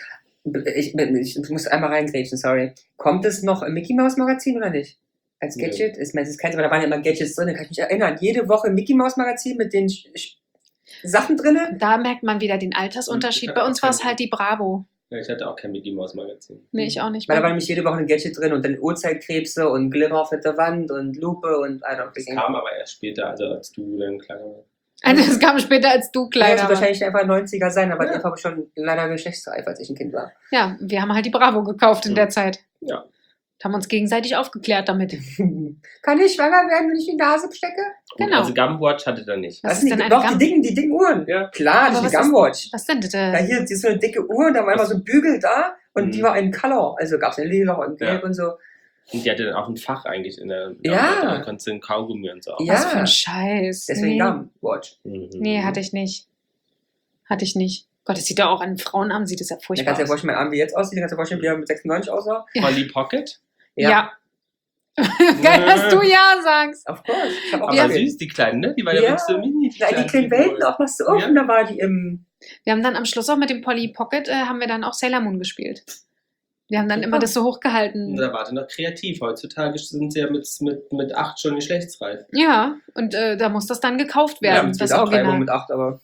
Ich muss einmal reingrätschen, sorry. Kommt es noch im Mickey Mouse Magazin oder nicht? Als Nee. Gadget? Ich meine, das kennt, aber da waren ja immer Gadgets drin, da kann ich mich erinnern. Jede Woche Mickey Mouse Magazin mit den Sachen drin. Da merkt man wieder den Altersunterschied. Bei uns war es halt die Bravo. Ja, ich hatte auch kein Mickey Mouse Magazin. Nee, ich auch nicht. Weil da war nämlich jede Woche ein Gadget drin und dann Uhrzeitkrebse und Glimmer auf der Wand und Lupe und I don't Das think. kam aber erst später, also als du dann kleiner warst. Also es kam später, als du Ja, kleiner das wird warst. wahrscheinlich einfach 90er sein, aber Ja. die war schon leider geschlechtsreif, als ich ein Kind war. Ja, wir haben halt die Bravo gekauft in Mhm. der Zeit. Ja. Haben uns gegenseitig aufgeklärt damit. Kann ich schwanger werden, wenn ich die Nase stecke? Gut, Genau. Also Gumwatch hatte er nicht. Was ist sind denn die, eine doch, Gum- die dicken Uhren. Ja. Klar, Aber das ist was die ist- Gumwatch. Was denn bitte? Da hier, die ist so eine dicke Uhr und da war immer so ein Bügel da und die Mhm. war in Color. Also gab es eine lila und gelb Ja. und so. Und die hatte dann auch ein Fach eigentlich in der Ja. Da konntest du einen Kaugummi und so. auch. Ja. Was für ein Scheiß. Deswegen nee. Gumwatch. Mhm. Nee, hatte ich nicht. Hatte ich nicht. Gott, das sieht ja auch an Frauen an, sieht das ja Da furchtbar kannst du dir aus. vorstellen, mein Arm wie jetzt aussieht, da kannst du dir vorstellen, wie er mit 96 aussah. Polly Pocket? Ja. Geil, dass du ja sagst. Of course. Ich hab auch Aber Ja. gesehen. süß, die kleinen, ne? Die war ja, Ja. wirklich so mini. Ja, die kleinen Welten auch machst du offen, da war die im. Wir haben dann am Schluss auch mit dem Polly Pocket, haben wir dann auch Sailor Moon gespielt. Wir haben dann Super. immer das so hochgehalten. Da warte noch kreativ. Heutzutage sind sie ja mit 8 schon geschlechtsreif. Ja, und da muss das dann gekauft Ja, werden, mit das Ausschreibung Original. mit 8, aber.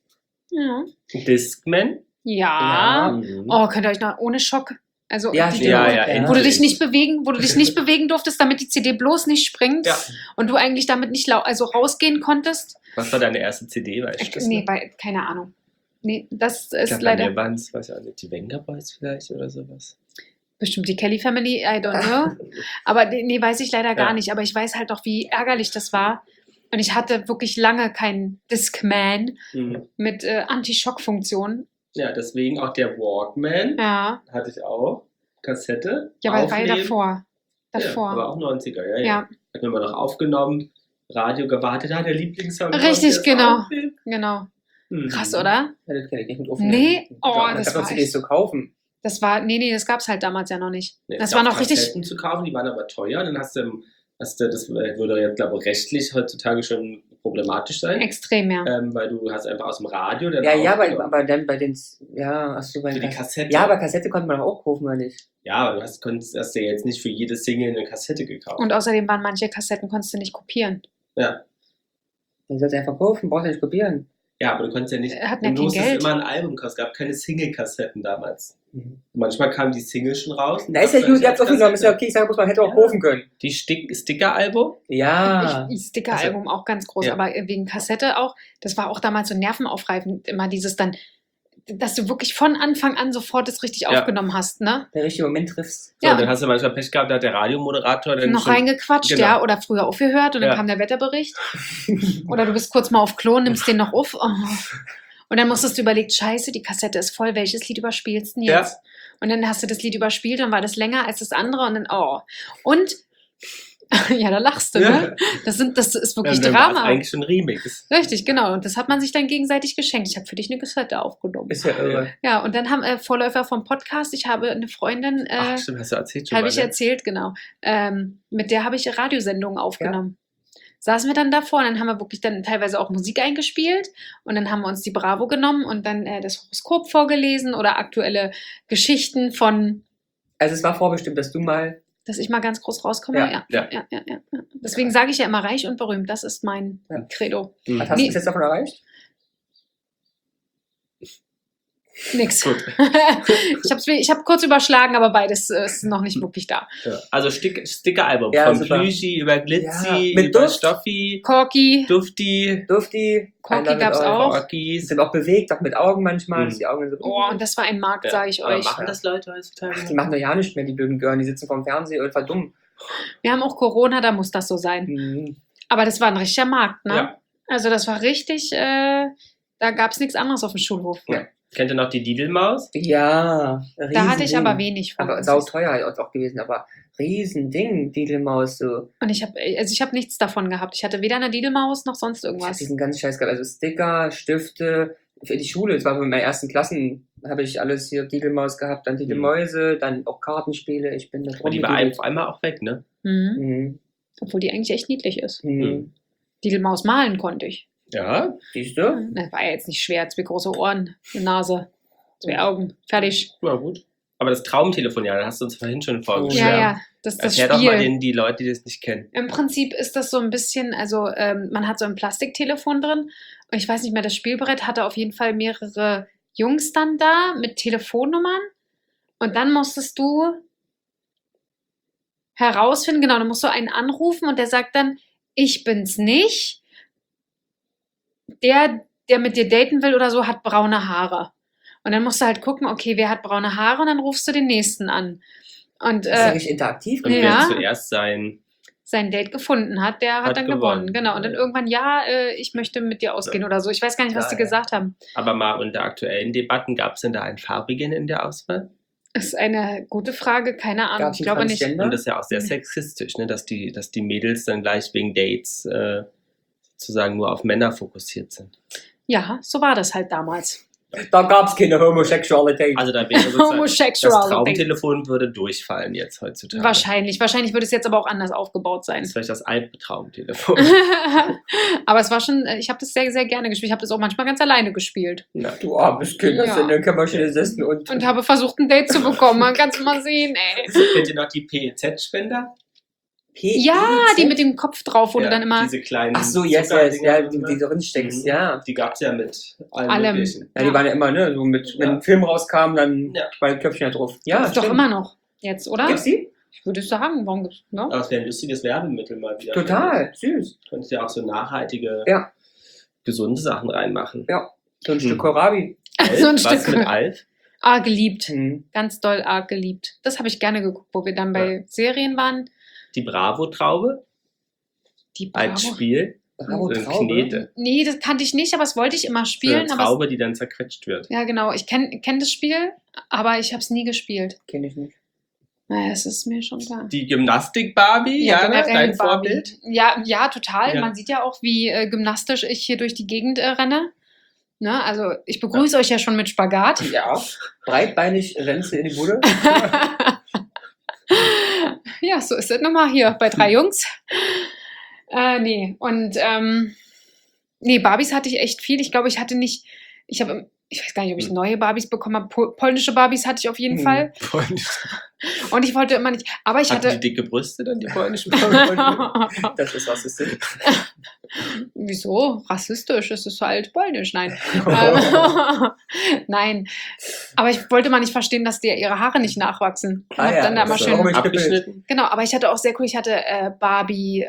Ja. Discman? Ja. Mhm. Oh, könnt ihr euch noch ohne Schock. Also Ja, die, stimmt. Ja, wo du endlich. dich nicht bewegen durftest, damit die CD bloß nicht springt Ja. und du eigentlich damit nicht rausgehen konntest. Was war deine erste CD? Weißt du das Nee, noch? keine Ahnung. Nee, das Ich ist glaub, bei leider mir waren es, weiß ich auch nicht, die Venga Boys vielleicht oder sowas. bestimmt die Kelly Family, I don't know. Aber nee, weiß ich leider gar Ja. nicht. Aber ich weiß halt auch, wie ärgerlich das war. Und ich hatte wirklich lange keinen Discman Mhm. mit Anti-Schock-Funktion. Ja, deswegen auch der Walkman Ja, hatte ich auch. Kassette. ja, aber war ja aufnehmen. davor. Ja, aber auch 90er, ja. Ja. Hat man mal noch aufgenommen, Radio gewartet, der Lieblingssong. Richtig, kommt, genau. jetzt aufnehmen. Genau. Mhm. Krass, oder? Ja, das kenne ich nicht mit aufnehmen. Nee, oh, Ja, das ich habe war CDs echt, zu kaufen. das war, nee, das gab es halt damals ja noch nicht. Nee, Das es war gab noch richtig, Kassetten zu kaufen, die waren aber teuer. Dann hast du, das würde jetzt, glaube ich, rechtlich heutzutage schon problematisch sein. extrem, ja. Weil du hast einfach aus dem Radio dann Ja, aufgenommen. aber dann bei den. Ja, hast du bei für die den Kassette. Ja, aber Kassette konnte man doch auch kaufen, oder nicht? Ja, aber du hast ja jetzt nicht für jede Single eine Kassette gekauft. Und außerdem waren manche Kassetten, konntest du nicht kopieren. Ja. Man soll es einfach kaufen, brauchst du nicht kopieren. Ja, aber du konntest ja nicht. Hatten ja du kein musstest Geld. immer ein Album kaufen. Es gab keine Single-Kassetten damals. Manchmal kamen die Singles schon raus. Na, ist ja gut, ihr habt es aufgenommen, ist ja okay, ich sage, man hätte auch Ja. kaufen können. Die Sticker-Album? Ja. Sticker-Album auch ganz groß, Ja. aber wegen Kassette auch. Das war auch damals so nervenaufreibend, immer dieses dann, dass du wirklich von Anfang an sofort das richtig Ja. aufgenommen hast, ne? Den richtigen Moment triffst. So, Ja. und dann hast du manchmal Pech gehabt, da hat der Radiomoderator dann Noch schon, reingequatscht, genau. ja, oder früher aufgehört und dann Ja. kam der Wetterbericht. Oder du bist kurz mal auf Klo und nimmst den noch auf. Oh. Und dann musstest du überlegen, scheiße, die Kassette ist voll, welches Lied überspielst du denn Ja. jetzt? Und dann hast du das Lied überspielt, dann war das länger als das andere und dann, oh. Und, ja, da lachst du, ne? Das ist wirklich dann war es Drama. eigentlich schon ein Remix. Richtig, genau. Und das hat man sich dann gegenseitig geschenkt. Ich habe für dich eine Kassette aufgenommen. Ist ja irre. Ja, und dann haben Vorläufer vom Podcast, ich habe eine Freundin, Ach, stimmt, hast du erzählt schon habe mal, ich ne? erzählt, genau. Mit der habe ich Radiosendungen aufgenommen. Saßen wir dann davor und dann haben wir wirklich dann teilweise auch Musik eingespielt und dann haben wir uns die Bravo genommen und dann das Horoskop vorgelesen oder aktuelle Geschichten von, Also es war vorbestimmt, dass du mal. dass ich mal ganz groß rauskomme. Ja, Ja. Deswegen sage ich ja immer reich und berühmt. Das ist mein Ja. Credo. Mhm. Was hast du bis jetzt davon erreicht? Nix. Gut. Ich hab kurz überschlagen, aber beides ist noch nicht wirklich da. Ja. Also Sticker-Album. Ja, Von super. Plüschi über Glitzy, Ja, mit über Duft. Stoffi, Corky, Dufti, Durfti. Corky gab's auch. Die Orkis. sind auch bewegt, auch mit Augen manchmal. Mhm. Dass die Augen so. Oh, und das war ein Markt, Ja. sage ich Aber euch. machen das Leute heutzutage? Ach, die machen doch ja nicht mehr, die blöden Gören. Die sitzen vorm Fernseher und verdummen. Wir haben auch Corona, da muss das so sein. Mhm. Aber das war ein richtiger Markt, ne? Ja. Also das war richtig, da gab es nichts anderes auf dem Schulhof. Ja. Kennt ihr noch die Didelmaus? Ja, Da hatte ich Riesending. aber wenig von. Aber sauteuer halt auch gewesen, aber Riesending, Didelmaus, so. Und ich habe nichts davon gehabt. Ich hatte weder eine Didelmaus noch sonst Ich hab irgendwas. diesen ganzen Scheiß gehabt. Also Sticker, Stifte, für die Schule, das war in meinen ersten Klassen, habe ich alles hier Didelmaus gehabt, dann Didelmäuse, dann auch Kartenspiele, ich bin da Aber die war auf einmal auch weg, ne? Mhm. Mhm. Obwohl die eigentlich echt niedlich ist. Mhm. Didelmaus malen konnte ich. Ja. Siehst du? Das war ja jetzt nicht schwer. 2 große Ohren, eine Nase, 2 Augen. Fertig. Ja, gut. Aber das Traumtelefon, ja, das hast du uns vorhin schon vorgestellt. Ja, ja. Das ist das Erklär doch mal Spiel. denen die Leute, die das nicht kennen. Im Prinzip ist das so ein bisschen, also man hat so ein Plastiktelefon drin. Und ich weiß nicht mehr, das Spielbrett hatte auf jeden Fall mehrere Jungs dann da mit Telefonnummern. Und dann musstest du herausfinden, genau, dann musst du einen anrufen und der sagt dann, ich bin's nicht. Der mit dir daten will oder so, hat braune Haare. Und dann musst du halt gucken, okay, wer hat braune Haare und dann rufst du den nächsten an. Und Das ist ja richtig interaktiv. Und Ja. wer zuerst sein. sein Date gefunden hat, der hat Hat dann gewonnen. gewonnen. Genau. Und dann irgendwann, ich möchte mit dir ausgehen oder so. Ich weiß gar nicht, was die Geil. gesagt haben. Aber mal unter aktuellen Debatten, gab es denn da einen farbigen in der Auswahl? Das ist eine gute Frage, keine Ahnung. Gab's Ich einen glaube nicht. Transgender? Und das ist ja auch sehr Mhm. sexistisch, ne? dass die Mädels dann gleich wegen Dates sozusagen nur auf Männer fokussiert sind. Ja, so war das halt damals. Da gab es keine Homosexualität. Also da wäre sozusagen das Homosexual. Traumtelefon würde durchfallen jetzt heutzutage. Wahrscheinlich. Wahrscheinlich würde es jetzt aber auch anders aufgebaut sein. Das ist vielleicht das Albtraumtelefon. Aber es war schon, ich habe das sehr, sehr gerne gespielt. Ich habe das auch manchmal ganz alleine gespielt. Ja. Du armes Kind, hast Ja. du in der Kämmerchen gesessen und Und habe versucht, ein Date zu bekommen. Man kann es mal sehen, ey. Kennt ihr noch die PEZ-Spender? Ja, die mit dem Kopf drauf, wo du dann immer. Diese kleinen Ach so, jetzt, Zuckerdinger, ja, die drin steckst, Mhm. ja. Die gab es ja mit allem Allem. Möglichen. Ja, die waren ja immer, ne, so mit, wenn Ja. ein Film rauskam, dann Ja. war ein Köpfchen da drauf. Ja, Ist doch immer noch jetzt, oder? Gibt's die? Ich würde sagen, warum gibt's, ne? Aber es wäre ein lustiges Werbemittel mal wieder. Total, süß. Könntest ja auch so nachhaltige, Ja. gesunde Sachen reinmachen. Ja. So ein Hm. Stück Kohlrabi. Alf? So ein Was Stück. mit Alf? Arg geliebt. Hm. Ganz doll arg geliebt. Das habe ich gerne geguckt, wo wir dann bei Serien waren. Die Bravo-Traube Die als Bravo. Spiel. Bravo, So eine Traube. Knete. Nee, das kannte ich nicht, aber das wollte ich immer So spielen. eine Aber Traube, die dann zerquetscht wird. ja, genau. Ich kenn das Spiel, aber ich habe es nie gespielt. Kenn ich nicht. Naja, es ist mir schon klar. Die Gymnastik-Barbie, ja, generell dein Barbie. Vorbild. Ja, total. Ja. Man sieht ja auch, wie gymnastisch ich hier durch die Gegend renne. Ne? Also ich begrüße euch ja schon mit Spagat. Ja. Breitbeinig rennst du in die Bude. Ja, so ist es nochmal hier bei 3 Jungs. Nee, und nee, Barbies hatte ich echt viel. Ich glaube, ich weiß gar nicht, ob ich neue Barbies bekommen habe. Polnische Barbies hatte ich auf jeden Hm. Fall. Und ich wollte immer nicht, aber ich Hatte die hatte. dicke Brüste dann, die polnischen Das ist rassistisch. Wieso? Rassistisch? Es ist halt polnisch. Nein. Ähm, Nein. Aber ich wollte mal nicht verstehen, dass die ihre Haare nicht nachwachsen. Und hab dann da das mal ist schön. auch mit abgeschnitten. Genau, aber ich hatte auch sehr cool, ich hatte Barbie,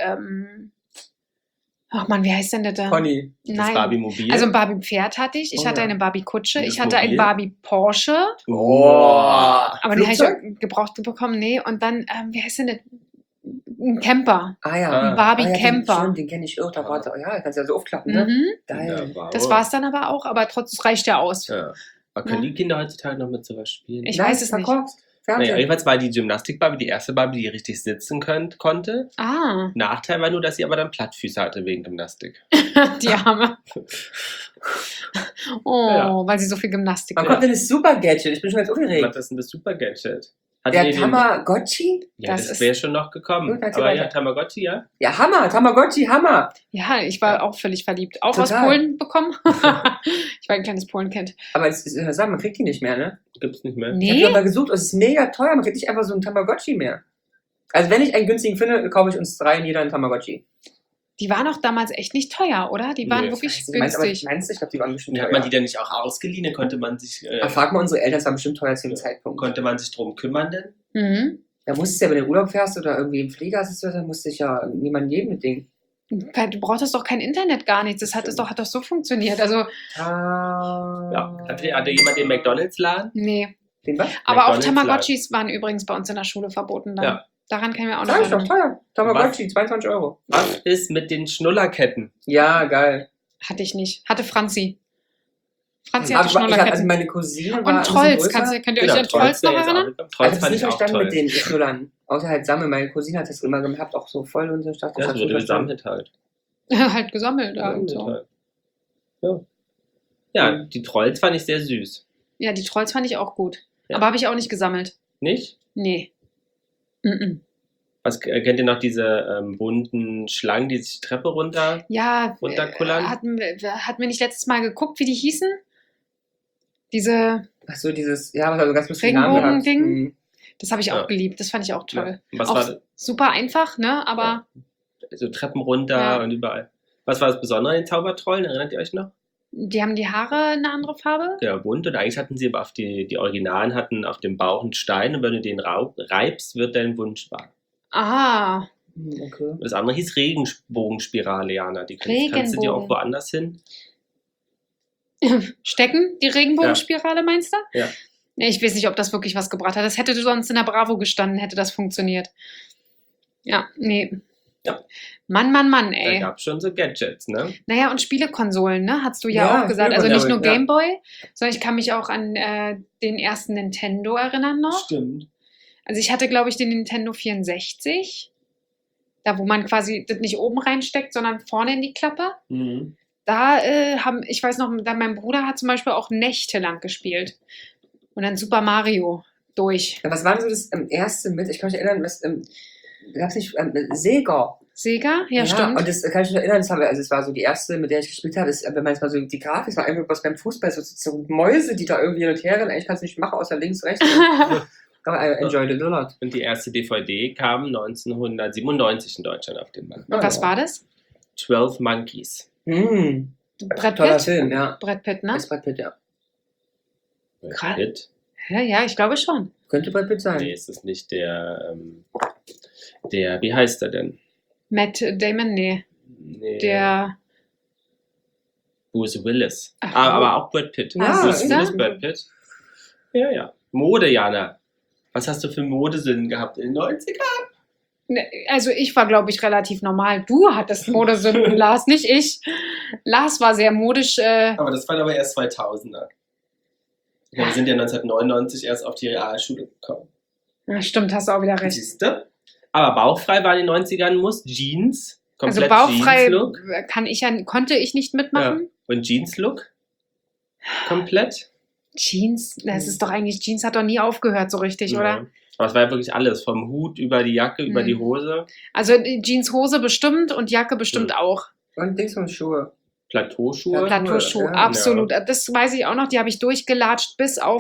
ach Mann, wie heißt denn das da? Conny. Das Nein. Barbie-Mobil. Also ein Barbie-Pferd hatte ich, Oh hatte ja. eine Barbie-Kutsche, Und das ich hatte einen Mobil? Barbie-Porsche, oh. aber die habe ich Flugzeug? auch gebraucht bekommen, nee, und dann, wie heißt denn das? Ein Camper, Ah ja. Ah. ein Barbie-Camper. Ja, den kenne ich auch. Da warte, ja, kannst du ja so aufklappen, ne? Mhm. Geil. Das war es dann aber auch, aber trotzdem reicht ja aus. Ja. Aber können die Kinder heutzutage noch mit sowas spielen? Ich Nein, weiß es nicht. verkorkst. Naja, Fernsehen. jedenfalls war die Gymnastik-Barbie die erste Barbie, die richtig sitzen konnte. Ah, Nachteil war nur, dass sie aber dann Plattfüße hatte wegen Gymnastik. die Arme. Oh, Ja. weil sie so viel Gymnastik Man macht. konnte das Super-Gadget. Ich bin schon ganz Was aufgeregt. ist denn das Super-Gadget? Hattet Der ihr den- Tamagotchi? Ja, Das das ist- wäre schon noch gekommen. Gut, erzähl Aber ja, weiter. Tamagotchi, ja. Ja, Hammer. Tamagotchi, Hammer. Ja, ich war Ja. auch völlig verliebt. Auch Total. aus Polen bekommen. Ich war ein kleines Polenkind. Aber es ist, sagen, man kriegt die nicht mehr, ne? Gibt's nicht mehr. Ich Nee, habe mal gesucht, es ist mega teuer. Man kriegt nicht einfach so einen Tamagotchi mehr. Also wenn ich einen günstigen finde, kaufe ich uns 3 jeder einen Tamagotchi. die waren auch damals echt nicht teuer, oder? Die waren Nee, wirklich Meinst du, günstig. ich glaube, die waren bestimmt Und teuer. hat man die dann nicht auch ausgeliehen? Dann konnte man sich, Aber frag mal unsere Eltern, das war bestimmt teuer zu dem Zeitpunkt. konnte man sich drum kümmern denn? Mhm. Da musstest du ja, wenn du in Urlaub fährst oder irgendwie im Flieger sitzt, dann musste ich ja niemand geben mit Ding. Du brauchtest doch kein Internet, gar nichts. Das hat doch so funktioniert. Also, Ja. Hatte jemand den McDonalds-Laden? nee. Den was? Aber auch McDonald's Tamagotchis waren übrigens bei uns in der Schule verboten. Dann. Ja. Daran kann ich mir auch noch Sag ich doch, erinnern. teuer. Tamagotchi, 22 Euro. Was ist mit den Schnullerketten? Ja, geil. Hatte ich nicht. Hatte Franzi. Franzi hatte Schnullerketten. Also meine Cousine war Und Trolls, größer. könnt ihr euch an Trolls noch erinnern? Also Trolls ich fand nicht ich auch verstanden mit toll. den Schnullern. Außer halt sammeln. Meine Cousine hat das immer gehabt, auch so voll und so stark. Ja, das wurde gesammelt halt. Halt gesammelt. Ja, und so. Halt. Ja, die Trolls fand ich sehr süß. Ja, die Trolls fand ich auch gut. Ja. Aber habe ich auch nicht gesammelt. Nicht? Nee. Mhm. Was kennt ihr noch diese bunten Schlangen, die sich die Treppe runter? Ja, Runterkullern? hatten wir nicht letztes Mal geguckt, wie die hießen? Diese, Achso, dieses, ja, was also ganz lustige Namen gehabt. Regenbogen-Ding? Das habe ich auch Ja. geliebt. Das fand ich auch toll. Ja. Was Auch war das? super einfach, ne? Aber So Treppen runter Ja. und überall. Was war das Besondere an den Zaubertrollen? Erinnert ihr euch noch? die haben die Haare eine andere Farbe. Ja, bunt. Und eigentlich hatten sie aber auf die Originalen hatten auf dem Bauch einen Stein und wenn du den reibst, wird dein Wunsch wahr. Ah, Okay. Und das andere hieß Regenbogenspirale, Jana. Die kannst du dir auch Regenbogen. woanders hin. stecken, die Regenbogenspirale, meinst du? Ja. Nee, ich weiß nicht, ob das wirklich was gebracht hat. Das hätte sonst in der Bravo gestanden, hätte das funktioniert. Ja, nee. Ja. Mann, Da ey. gab es schon so Gadgets, ne? Naja, und Spielekonsolen, ne? Hast du ja, Ja, auch gesagt. Also nicht nur Spielekonsolen, ja. Gameboy, sondern ich kann mich auch an den ersten Nintendo erinnern noch. Stimmt. Also ich hatte, glaube ich, den Nintendo 64. Da, wo man quasi das nicht oben reinsteckt, sondern vorne in die Klappe. Mhm. Da ich weiß noch, da mein Bruder hat zum Beispiel auch nächtelang gespielt. Und dann Super Mario durch. Ja, was war denn so das erste mit? Ich kann mich erinnern, was gab es nicht Sega? Sega? Ja, stimmt. Und das kann ich mich noch erinnern, es war so die erste, mit der ich gespielt habe, ist, wenn man jetzt mal so die Grafik war einfach was beim Fußball, so Mäuse, die da irgendwie hin und her rennen, eigentlich kannst du nicht machen, außer links, rechts. Aber I enjoyed it a lot. Und die erste DVD kam 1997 in Deutschland auf den Markt. Und was war das? 12 Monkeys. Brett Toller Pitt? Film, ja. Brett Pitt, ne? Ist Brad Pitt, ja. Krass. Pitt? Ja, ich glaube schon. Könnte Brad Pitt sein. Nee, ist das nicht der, wie heißt er denn? Matt Damon, nee. Nee, Der, Bruce Willis. Ach, Aber auch Brad Pitt. Ja, Bruce ist Willis, er? Brad Pitt. Ja. Mode, Jana. Was hast du für Modesinn gehabt in den 90ern? ne, also ich war, glaube ich, relativ normal. Du hattest Modesünden, Lars, nicht ich. Lars war sehr modisch. Aber das waren aber erst 2000er. Ja, wir sind ja 1999 erst auf die Realschule gekommen. Ja, stimmt, hast du auch wieder recht. Siehst du? Aber bauchfrei war in den 90ern muss Jeans. Also Komplett bauchfrei Jeans-Look. konnte ich nicht mitmachen. Und Jeans-Look. Komplett. Jeans, das ist doch eigentlich, Jeans hat doch nie aufgehört so richtig, Ja. oder? Aber es war ja wirklich alles. Vom Hut über die Jacke, über Mhm. die Hose. Also die Jeanshose bestimmt und Jacke bestimmt auch. Und Dings und Schuhe. Plateauschuhe. Plateauschuh, Ja, absolut. Das weiß ich auch noch, die habe ich durchgelatscht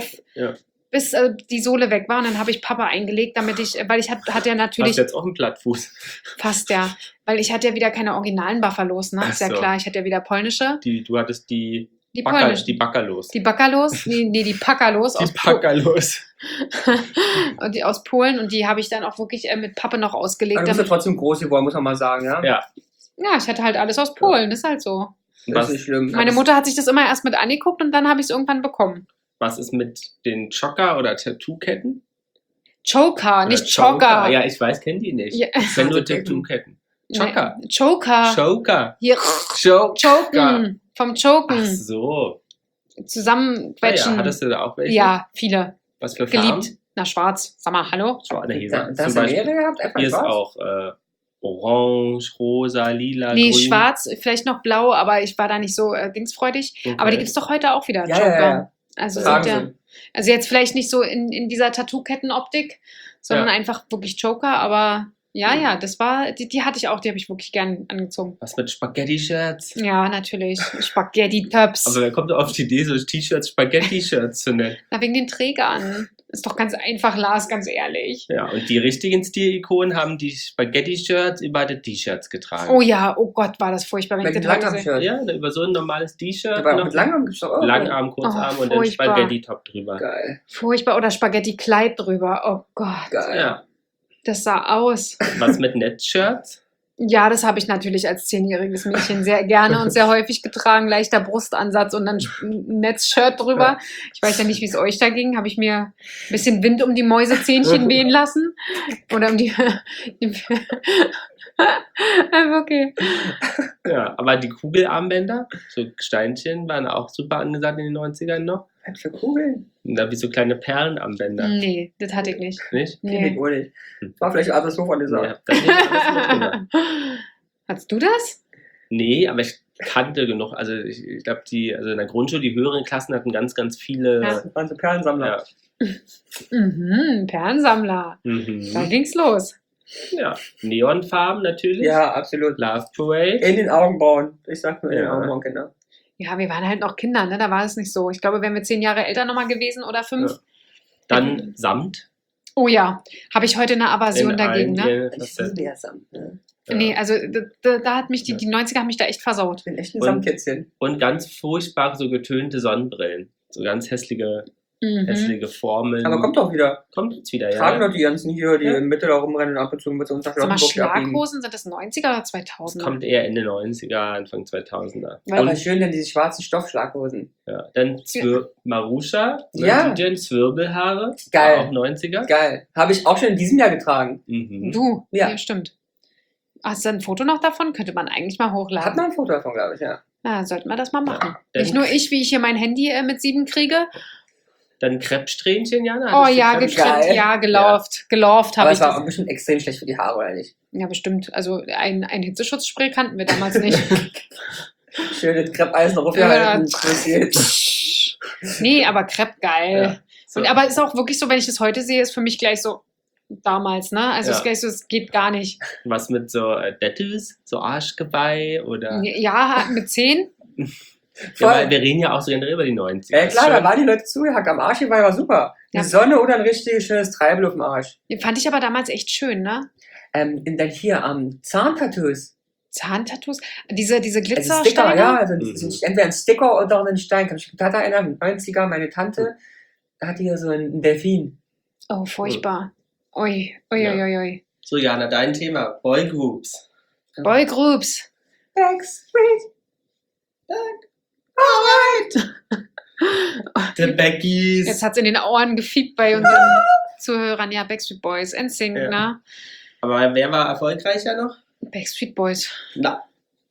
bis die Sohle weg war und dann habe ich Papa eingelegt, weil ich hatte ja Hast natürlich du jetzt auch einen Plattfuß? fast ja, weil ich hatte ja wieder keine originalen Buffalos, ne? Ach Ist ja so. klar, ich hatte ja wieder polnische, Du hattest die polnischen. die Backerlos. Die Backerlos, die Packerlos aus, Backerlos. und die aus Polen und die habe ich dann auch wirklich mit Pappe noch ausgelegt. Aber du bist ja Damit, trotzdem groß geworden, muss man mal sagen, ja? Ja. ja, ich hatte halt alles aus Polen, ist halt so. Das ist nicht schlimm. Meine Mutter hat sich das immer erst mit angeguckt und dann habe ich es irgendwann bekommen. Was ist mit den Choker oder Tattoo-Ketten? Joker, nicht Choker. Ja, ich weiß, kennt die nicht. Ja. Das sind nur Tattoo-Ketten. Choker. Nee, Joker. Joker. Hier, Joker. Choken. Vom Ach Choken. so. Zusammenquetschen. Ja, hattest du da auch welche? Ja, viele. Was für Farben? Geliebt. Na, schwarz. Sag mal, hallo? Schwarz. Hier, Da zum hast du Beispiel, mehrere gehabt? Einfach hier ist schwarz? auch orange, rosa, lila, Nee, grün. schwarz, vielleicht noch blau, aber ich war da nicht so dingsfreudig. Okay. Aber die gibt es doch heute auch wieder, Ja, Joker. ja. Also, Tragen sind ja, sie. also jetzt vielleicht nicht so in dieser Tattoo-Ketten-Optik, sondern Ja. einfach wirklich Joker, aber ja, das war, die hatte ich auch, die habe ich wirklich gern angezogen. Was mit Spaghetti-Shirts? Ja, natürlich. Spaghetti-Tops. Aber wer kommt auf die Idee, so T-Shirts Spaghetti-Shirts zu nennen? Na, wegen den Trägern. Ist doch ganz einfach, Lars, ganz ehrlich. Ja, und die richtigen Stilikonen haben die Spaghetti-Shirts über die T-Shirts getragen. Oh ja, oh Gott, war das furchtbar, wenn Mit ich das heute sehe. Langarm-Shirt. Ja, über so ein normales T-Shirt. Aber auch noch mit Langarm gibt es doch auch. Langarm, Kurzarm Oh, und dann furchtbar. Spaghetti-Top drüber. Geil. Furchtbar. Oder Spaghetti-Kleid drüber. Oh Gott, Geil. Ja. das sah aus. Was mit Netzshirts? Ja, das habe ich natürlich als 10-jähriges Mädchen sehr gerne und sehr häufig getragen. Leichter Brustansatz und dann ein Netzshirt drüber. Ja. Ich weiß ja nicht, wie es euch da ging. Habe ich mir ein bisschen Wind um die Mäusezähnchen wehen lassen? Oder um die... Okay. Ja, aber die Kugelarmbänder, so Steinchen, waren auch super angesagt in den 90ern noch. Was für Kugeln? Und da wie so kleine Perlenarmbänder. Nee, das hatte ich nicht. Nicht? Kenn ich Nee. wohl nicht. War vielleicht alles so von Nee, dieser. hab da nicht alles mitgemacht. Hattest du das? Nee, aber ich kannte genug. Also ich glaube, also in der Grundschule, die höheren Klassen hatten ganz, ganz viele. Ja. Das waren so Perlensammler. Perlensammler. Da Mhm. ging's los. Ja. Neonfarben natürlich. Ja, absolut. Love Parade. In den Augenbrauen. Ich sag nur in den Ja. Augenbrauen, genau. Ja, wir waren halt noch Kinder, ne? Da war es nicht so. Ich glaube, wären wir 10 Jahre älter nochmal gewesen oder 5. Ja. Dann Samt. Oh ja, habe ich heute eine Aversion in dagegen, allen ne? ihren Ich Facetten. liebe ja Samt. Ne? Ja. Nee, also da hat mich die 90er haben mich da echt versaut. Ich bin echt ein Und- Samtkätzchen. Und ganz furchtbar so getönte Sonnenbrillen. So ganz hässliche Formeln. Aber kommt doch wieder. Kommt jetzt wieder, Tragen ja. doch die ganzen hier, die Ja. in Mitte da rumrennen und ab und zu mit so einem Sag mal, Charlottenburg abbiegen. Schlaghosen, sind das 90er oder 2000er? Kommt eher Ende 90er, Anfang 2000er. Weil- Aber schön, denn diese schwarzen Stoffschlaghosen. Ja. Dann Marusha, Ja. die Zwirbelhaare. Geil. War auch 90er. Geil. Habe ich auch schon in diesem Jahr getragen. Mhm. Du? Ja. Stimmt. Hast du ein Foto noch davon? Könnte man eigentlich mal hochladen. Hat man ein Foto davon, glaube ich, ja. Ja, sollten wir das mal machen. Ja. Nicht nur ich, wie ich hier mein Handy mit 7 kriege. Dann Krebssträhnchen, Jana. Oh Hattest du ja, Krebs- getrimmt, Geil. ja, gelauft Aber habe es ich war das. bestimmt extrem schlecht für die Haare, oder nicht? Ja, bestimmt. Also ein Hitzeschutzspray kannten wir damals nicht. Schöne Kreppeisen raufgehalten. Interessiert. Nee, aber Crepe geil. Ja. So. Und, aber ist auch wirklich so, wenn ich das heute sehe, ist für mich gleich so damals, ne? Also Ja. ist gleich so, es geht gar nicht. Was mit so Tattoos, so Arschgeweih oder. Ja, mit 10. Ja, weil wir reden ja auch so generell über die 90er. Ja, klar, da Schon- waren die Leute zugehackt. Am Arsch hier war super. Die Ja. Sonne oder ein richtig schönes Treibel auf dem Arsch. Fand ich aber damals echt schön, ne? Dann hier am Zahntattoos. Zahntattoos, diese Also Sticker, Glitzersteine. ja. Also Mhm. entweder ein Sticker oder ein Stein. Kann ich mich total erinnern. 90er, meine Tante hatte hier so einen Delfin. Oh, furchtbar. Ui, ui, Ja. ui, ui, ui. So, Jana, dein Thema. Boygroups. Boygroups. Backstreet. The Beckies. Jetzt hat es in den Ohren gefiebt bei unseren Zuhörern. Ja, Backstreet Boys, NSYNC, Ja. ne? Aber wer war erfolgreicher noch? Backstreet Boys. Na,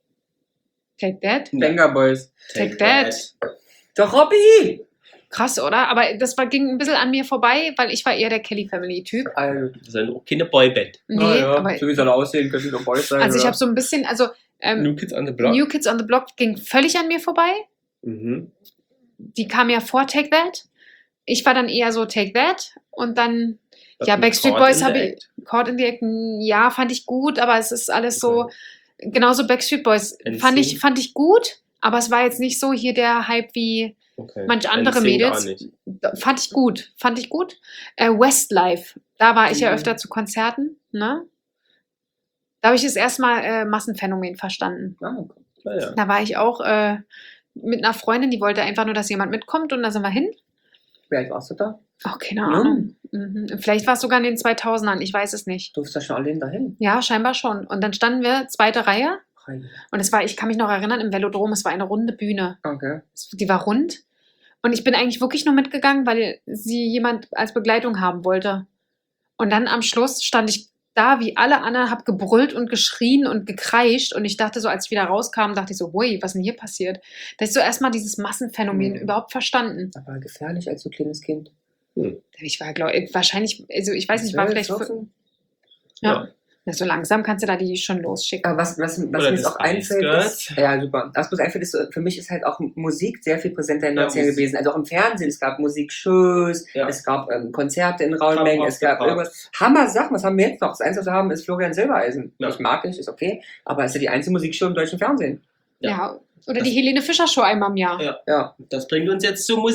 Take That. Banger Boys. Take That. Doch, Robby! Krass, oder? Aber das ging ein bisschen an mir vorbei, weil ich war eher der Kelly Family Typ. Also, Das ist auch keine Boyband. Nee, aber so wie sie alle aussehen, können sie doch Boys sein. also ich oder? habe so ein bisschen, New Kids on the Block. New Kids on the Block ging völlig an mir vorbei. Mhm. Die kam ja vor Take That. Ich war dann eher so Take That und dann Was ja, mit Backstreet Caught Boys in the habe ich, Act? Caught in the Act, ja, fand ich gut, aber es ist alles so, genauso Backstreet Boys NSYNC? fand ich gut, aber es war jetzt nicht so hier der Hype wie Okay. manch andere NSYNC Mädels. auch nicht. Fand ich gut. Westlife, da war ich ja Mhm. öfter zu Konzerten, ne? Da habe ich das erstmal Massenphänomen verstanden. Ah, Naja. Da war ich auch mit einer Freundin, die wollte einfach nur, dass jemand mitkommt und da sind wir hin. wie alt warst du da? Oh, keine Ja. Ahnung. Mhm. Vielleicht war es sogar in den 2000ern, ich weiß es nicht. Durfst du schon alle dahin? Ja, scheinbar schon. Und dann standen wir zweite Reihe und es war, ich kann mich noch erinnern, im Velodrom, es war eine runde Bühne. Okay. Die war rund und ich bin eigentlich wirklich nur mitgegangen, weil sie jemand als Begleitung haben wollte. Und dann am Schluss stand ich da wie alle anderen, habe gebrüllt und geschrien und gekreischt und ich dachte so, als ich wieder rauskam, dachte ich so, hui, was ist denn hier passiert? Da ist so erstmal dieses Massenphänomen Mhm. überhaupt verstanden. Aber gefährlich als so kleines Kind. Ich war, glaube ich, wahrscheinlich, also ich weiß nicht, war 12, vielleicht, 14? ja. Na, so langsam kannst du da die schon losschicken. Aber was mir Oder jetzt das auch einfällt, Spice ist, ja super. Was mir einfällt, ist, für mich ist halt auch Musik sehr viel präsenter in den Ja, 90ern Musik. gewesen. Also auch im Fernsehen. Es gab Musikshows, Ja. es gab Konzerte in rauen Mengen, es gab Traumhaft. irgendwas. Hammer Sachen, was haben wir jetzt noch? Das Einzige, was wir haben, ist Florian Silbereisen. Ja. Das mag ich, ist okay. Aber es ist ja die einzige Musikshow im deutschen Fernsehen. Ja. Oder die Helene Fischer Show einmal im Jahr. Ja. Ja. Das bringt uns jetzt zur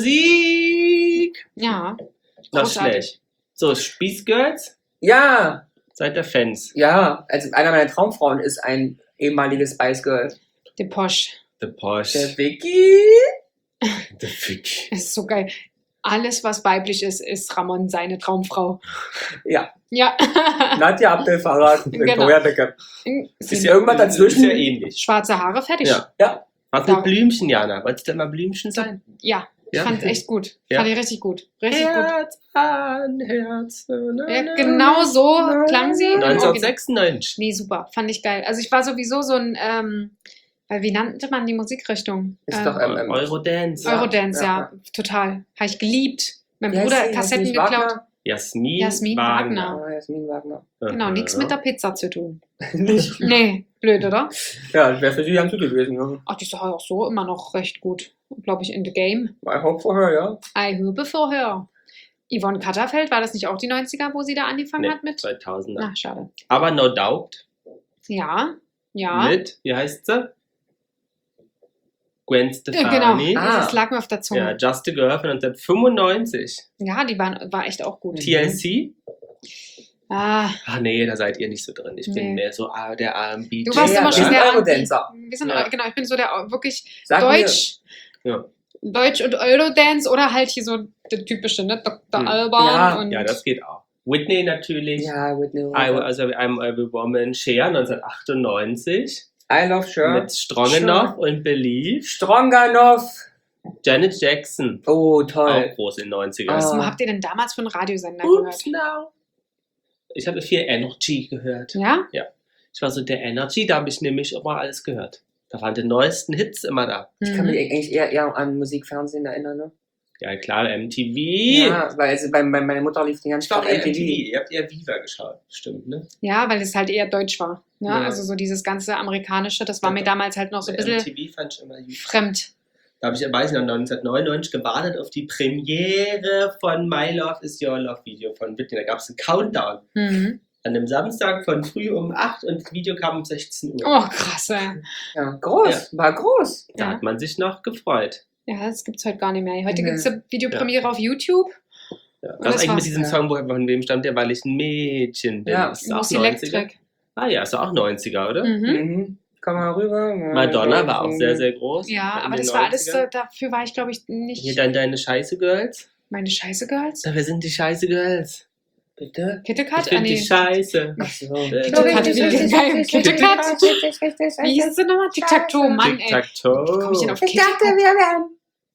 Musik. Ja. Noch Großartig. schlecht. So, Spießgirls, Ja, seid ihr Fans? ja. Also einer meiner Traumfrauen ist ein ehemaliges Spice Girl. Der Posch. The Posh. Der Vicky. The Fick. Es ist so geil. Alles, was weiblich ist, ist Ramon seine Traumfrau. Ja. Ja. Nadja Abdel-Farad. Genau. Victoria Beckham. Ist ja irgendwas dazwischen. Ist ja ähnlich. Schwarze Haare, fertig. Ja. Ja. Was Da- mit Blümchen, Jana? Wolltest du immer Blümchen sein? Ja. Ich fand es echt gut. Ja. Fand ich richtig gut. Richtig gut. Herz an Herz. Ja, genau so klang sie. im Original. 1996. Nee, super. Fand ich geil. Also ich war sowieso so ein, weil wie nannte man die Musikrichtung? Ist doch Eurodance. Eurodance, ja. ja. Total. Habe ich geliebt. Mein Wie heißt Bruder sie? Kassetten Jasmin geklaut. Wagner? Jasmin Wagner. Ah, Jasmin Wagner. Genau, nichts mit der Pizza zu tun. Nicht. Nee, blöd, oder? Ja, das wäre für sie ganz gut gewesen. Ja. Ach, die ist doch auch so immer noch recht gut. Glaube ich, in the game. I hope for her, ja. I hope for her. Yvonne Katterfeld, war das nicht auch die 90er, wo sie da angefangen hat mit? 2000er. Ach, schade. Aber No Doubt Ja, ja. mit, wie heißt sie? Gwen Genau, Stefani. Ah. das lag mir auf der Ja, Zunge. Just a Girl von 1995. Ja, die war echt auch gut. TLC? Ah, Ach nee, da seid ihr nicht so drin. Ich bin Nee. mehr so der R&B. du warst Ja, immer wir schon sind sehr Eurodancer. Wir sind, Ja. genau, ich bin so der wirklich Sag Deutsch. Ja. Deutsch und Eurodance oder halt hier so der typische, ne? Dr. Hm. Alban Ja, und Ja, das geht auch. Whitney natürlich. Ja, Whitney Also I'm Every Woman. Cher 1998. I love Cher. Mit Stroganoff und Believe. Stroganoff. Janet Jackson. Oh, Auch toll. groß in den 90ern. Ah. was habt ihr denn damals für einen Radiosender Oops, gehört? now. Ich habe viel Energy gehört. Ja? Ich war so der Energy, da habe ich nämlich immer alles gehört. Da waren die neuesten Hits immer da. Ich kann mich Mhm. eigentlich eher an Musikfernsehen erinnern, ne? Ja, klar, MTV. Ja, weil also bei meiner Mutter lief die ganze Ich war auch Zeit eher MTV. Ihr habt eher Viva geschaut, stimmt, ne? Ja, weil es halt eher deutsch war. Ne? Ja. Also so dieses ganze amerikanische, das war mir damals halt noch so ein bisschen MTV fand ich immer gut. fremd. Da habe ich, weiß ich noch, 1999 gewartet auf die Premiere von My Love Is Your Love Video von Whitney. Da gab es einen Countdown. Mhm. An dem Samstag von früh um 8 und das Video kam um 16 Uhr. Oh, krass, ey. Ja, groß, war groß. Da Ja. hat man sich noch gefreut. Ja, das gibt's heute gar nicht mehr. Heute Nee. gibt's eine Videopremiere auf YouTube. Ja. Und Was das eigentlich mit war's. diesem Ja. Song, von wem stammt der, weil ich ein Mädchen bin? Ja, Ist auch Lucy 90er? Electric. Ah ja, ist auch 90er, oder? Mhm. Mhm. Komm mal rüber. Ja, Madonna war auch sehr, sehr groß. Ja, in aber den das war alles, 90ern. dafür war ich, glaube ich, nicht Hier dann deine Scheiße Girls. meine Scheiße Girls. Da, wer sind die Scheiße Girls? Bitte? KitKat? Ich finde die Scheiße. Ach so. KitKat, wie geil. KitKat. Wie hieß es denn nochmal? Tic-Tac-Toe, Mann, ey. Tic-Tac-Toe. Komm ich denn auf Ich dachte, KitKat? wir wären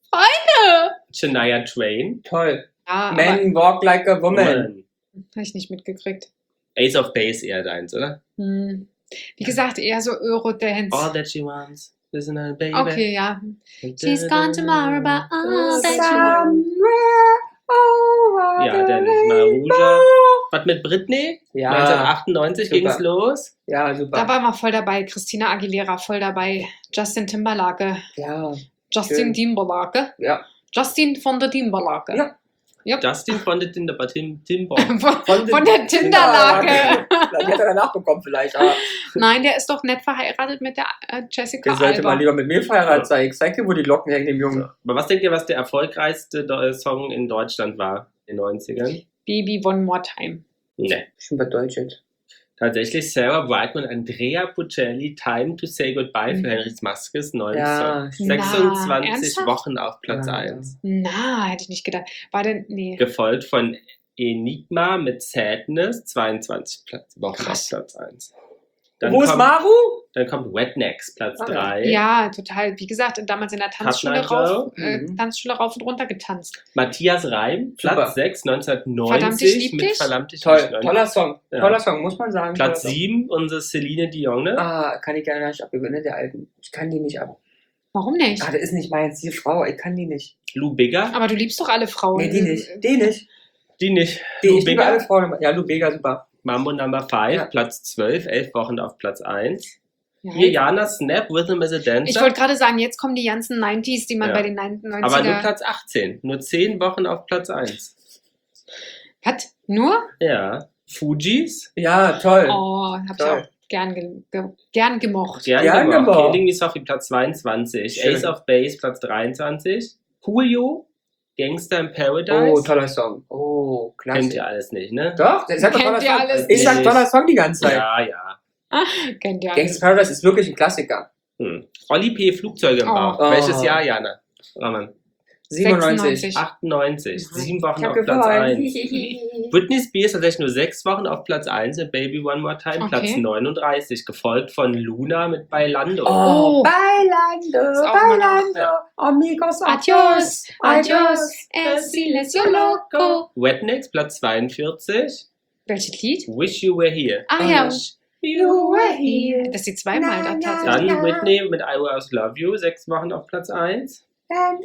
Shania Twain. toll. Ja, aber Men walk like a woman. Woman. habe ich nicht mitgekriegt. Ace of Base eher deins, oder? Hm. Wie gesagt, eher so Eurodance. All that she wants. Listen, baby. Okay, ja. She's gone tomorrow, but all that she Somewhere over Ja, dann the Maruja. Was mit Britney? Ja, 1998 super. ging's los. ja, super. Da war mal voll dabei. Christina Aguilera voll dabei. Justin Timberlake. ja, Justin Schön. Timberlake. ja. Justin von der Timberlake. Ja. Yep. Justin von der Timber. Von der Tinderlake. Die hat er danach bekommen vielleicht, aber Nein, der ist doch nett verheiratet mit der Jessica der sollte mal Alba. lieber mit mir verheiratet sein. Ich zeig dir, wo die Locken hängen, dem Jungen. Aber was denkt ihr, was der erfolgreichste Song in Deutschland war in den 90ern? Baby One More Time. Ne. Schon bei Deutsch jetzt. Tatsächlich Sarah Brightman, Andrea Bocelli, Time to Say Goodbye für Henrys Maskes, neuen Ja, Song. Na, 26 ernsthaft? Wochen auf Platz Ja, 1. Na, hätte ich nicht gedacht. War denn, nee. Gefolgt von Enigma mit Sadness, 22 Wochen Krass. auf Platz 1. Wo ist Maru? Dann kommt Wetnecks, Platz Ah, 3. Ja, total. Wie gesagt, damals in der Tanzschule Night rauf, Joe. Tanzschule rauf und runter getanzt. Matthias Reim, Super. Platz 6, 1990 Verdammt, ich lieb mit dich. Verdammt, ich Toll, lieb dich. toller Song. Ja. Toller Song, muss man sagen. Platz Toller Song. 7, unsere Celine Dion, ne? Ah, kann ich gerne nicht abgewöhnen, der Alten. Ich kann die nicht ab. Warum nicht? Ah, das ist nicht meins, die Frau, ich kann die nicht. Lou Bega, Aber du liebst doch alle Frauen. Nee, die nicht. Die nicht. die nicht. Die, Lou ich liebe Bega, alle Frauen. Ja, Lou Bega, super. Mambo Number 5, Ja. Platz 12, 11 Wochen auf Platz 1. Ja, Hier Jana Snap, Rhythm is a Dancer. ich wollte gerade sagen, jetzt kommen die ganzen 90s, die man Ja. bei den 90er... aber nur Platz 18, nur 10 Wochen auf Platz 1. Was? Nur? Ja. Fujis, Ja, toll. Oh, hab ich Toll. auch gern gemocht. Gern Gern gemacht. gemacht. Killing Me Softly, Platz 22. Schön. Ace of Base, Platz 23. Julio, Gangster in Paradise. Oh, toller Song. Oh, klasse. Kennt ihr alles nicht, ne? Doch, ich sag doch Kennt toller ihr Song. alles Ich sag nicht. toller Song die ganze Zeit. Ja, ja. Kennt ihr Gangsta's Paradise ist wirklich ein Klassiker. Olli P. Flugzeuge im Oh. Bauch. Oh. Welches Jahr, Jana? Raman. 97. 98. 7 Wochen Ich hab auf Platz gewonnen. 1. Britney Spears tatsächlich nur 6 Wochen auf Platz 1 mit Baby One More Time, Okay. Platz 39, gefolgt von Luna mit Bailando. Oh. Bailando, Ist auch immer noch, bailando, amigos, Adios, adios, es silencio loco. Wetnix, Platz 42, Welches Lied? Wish You Were Here. Ah ja, Wish You Were Here. dass sie zweimal da Dann tatsächlich. Whitney mit I Will Always Love You, 6 Wochen auf Platz 1. And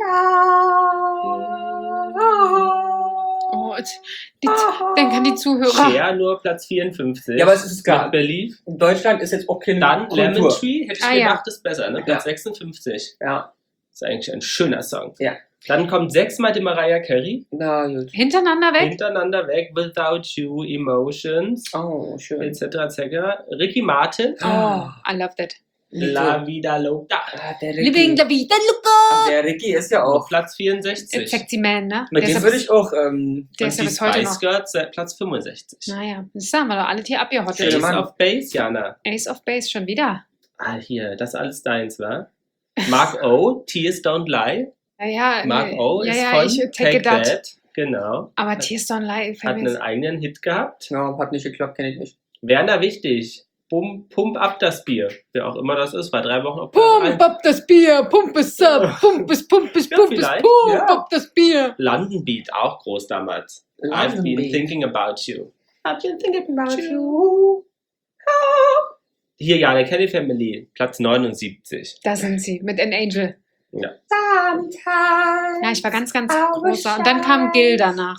Oh, dann kann die Zuhörer. Cher nur Platz 54. Ja, aber es ist mit klar. Believe. in Deutschland ist jetzt auch keine Dann Lemon Kultur. Tree, hätte ich Ah, ja. gedacht, ist besser, ne? Platz 56. Ja, Ist eigentlich ein schöner Song. Ja. Dann kommt 6-mal die Mariah Carey. na gut. Hintereinander weg? Hintereinander weg. Without You, Emotions, Oh, schön. etc. etc. Ricky Martin. Oh, I love that. La Vida Loca. Ah, der Living Ricky. la vida loca. Der Ricky ist ja Auf auch. Platz 64. Sexy Man, ne? Mit Der ist dem ja würde bis- ich auch. der Und ist ja die bis heute Spice noch. Girls Platz 65. Naja, das haben wir doch alle hier abgehottet. Schöner Ace Mann. of Base, Jana. Ace of Base schon wieder. Ah, hier, das ist alles deins, wa? Mark O, Tears Don't Lie. Ja, Mark O ja, ist ja, von ich take Take it out. That. Genau. Aber Tears Don't Lie. Hat einen eigenen Hit gehabt. Ja, hat nicht geklappt, kenne ich nicht. Werner Wichtig. Pump up das Bier. Wer auch immer das ist, war 3 Wochen auf Platz Pump 1. up das Bier, pump es up, pump es, pump es, Ja, pump es, vielleicht, pump ja. up das Bier. London Beat, auch groß damals. I've been Beat. thinking about you. I've been thinking about you. Hier, ja, der Kelly Family, Platz 79. Da sind sie, mit An Angel. Sometimes. Ja, ich war ganz, ganz großer. Und dann kam Gil danach.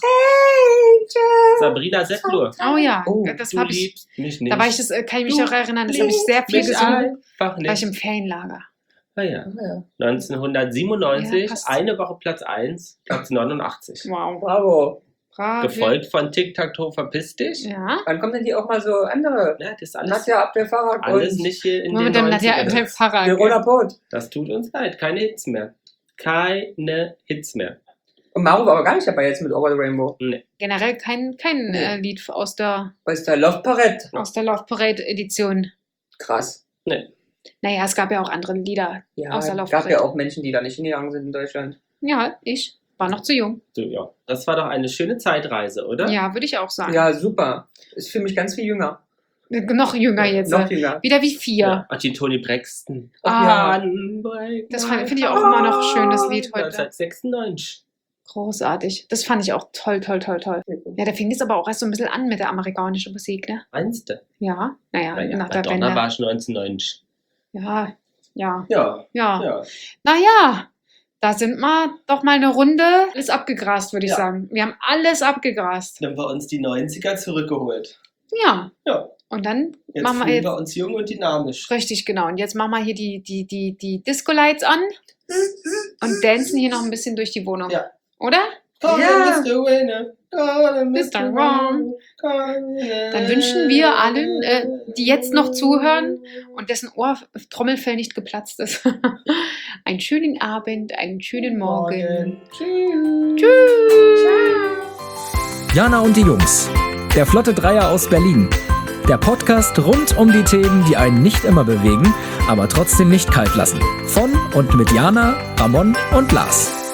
Sabrina Settler. Oh ja, Oh, das Du habe ich. liebst mich nicht. Da war ich das, kann ich mich Du noch erinnern, das habe ich sehr viel mich gesungen. einfach War ich im nicht. Ferienlager. Ah, ja. Ja. 1997, Ja, passt. eine Woche Platz 1, Platz 89. Wow. Bravo. Brav. Gefolgt von Tic-Tac-Toe, verpiss dich. Ja. Wann kommen denn die auch mal so andere? Ja, das ist alles, Nadja Abdel Farag alles und nicht hier in Nur den mit dem Nadja 90ern. Abdel Farag. Verona Pot. Das tut uns leid, keine Hits mehr. Keine Hits mehr. Und Maro war aber gar nicht dabei jetzt mit Over the Rainbow. Generell kein Nee. Lied aus der Was ist der Love Parade? Love Parade Edition. Krass. Nee. Naja, es gab ja auch andere Lieder. Ja, Außer es Love gab ja Parade. auch Menschen, die da nicht hingegangen sind in Deutschland. Ja, ich war noch zu jung. So, ja. Das war doch eine schöne Zeitreise, oder? Ja, würde ich auch sagen. Ja, super. Ich fühle mich ganz viel jünger. Noch jünger jetzt. Noch jünger. Wieder wie 4. Ja. Und die Toni Braxton. Ah, Unbreak das my finde ich auch immer noch ein schönes heart. Lied heute. 1996. Großartig. Das fand ich auch toll, toll, toll, toll. Ja, da fing es aber auch erst so ein bisschen an mit der amerikanischen Musik, ne? Meinst du? Ja, naja, Ja, nach der Madonna Wende. war schon 1990. Ja, ja, Ja, ja. ja. Naja, da sind wir doch mal eine Runde alles abgegrast, würde ich Ja. sagen. Wir haben alles abgegrast. Dann haben wir uns die 90er zurückgeholt. Ja. Ja. Und dann Jetzt machen wir fühlen jetzt. wir uns jung und dynamisch. Richtig, genau. Und jetzt machen wir hier die Disco-Lights an und dancen hier noch ein bisschen durch die Wohnung. Ja. Oder? Call Ja. Mr. Winner, call Mr. Wrong. Dann wünschen wir allen, die jetzt noch zuhören und dessen Trommelfell nicht geplatzt ist, einen schönen Abend, einen schönen Morgen. Tschüss. Jana und die Jungs. Der Flotte Dreier aus Berlin. Der Podcast rund um die Themen, die einen nicht immer bewegen, aber trotzdem nicht kalt lassen. Von und mit Jana, Ramon und Lars.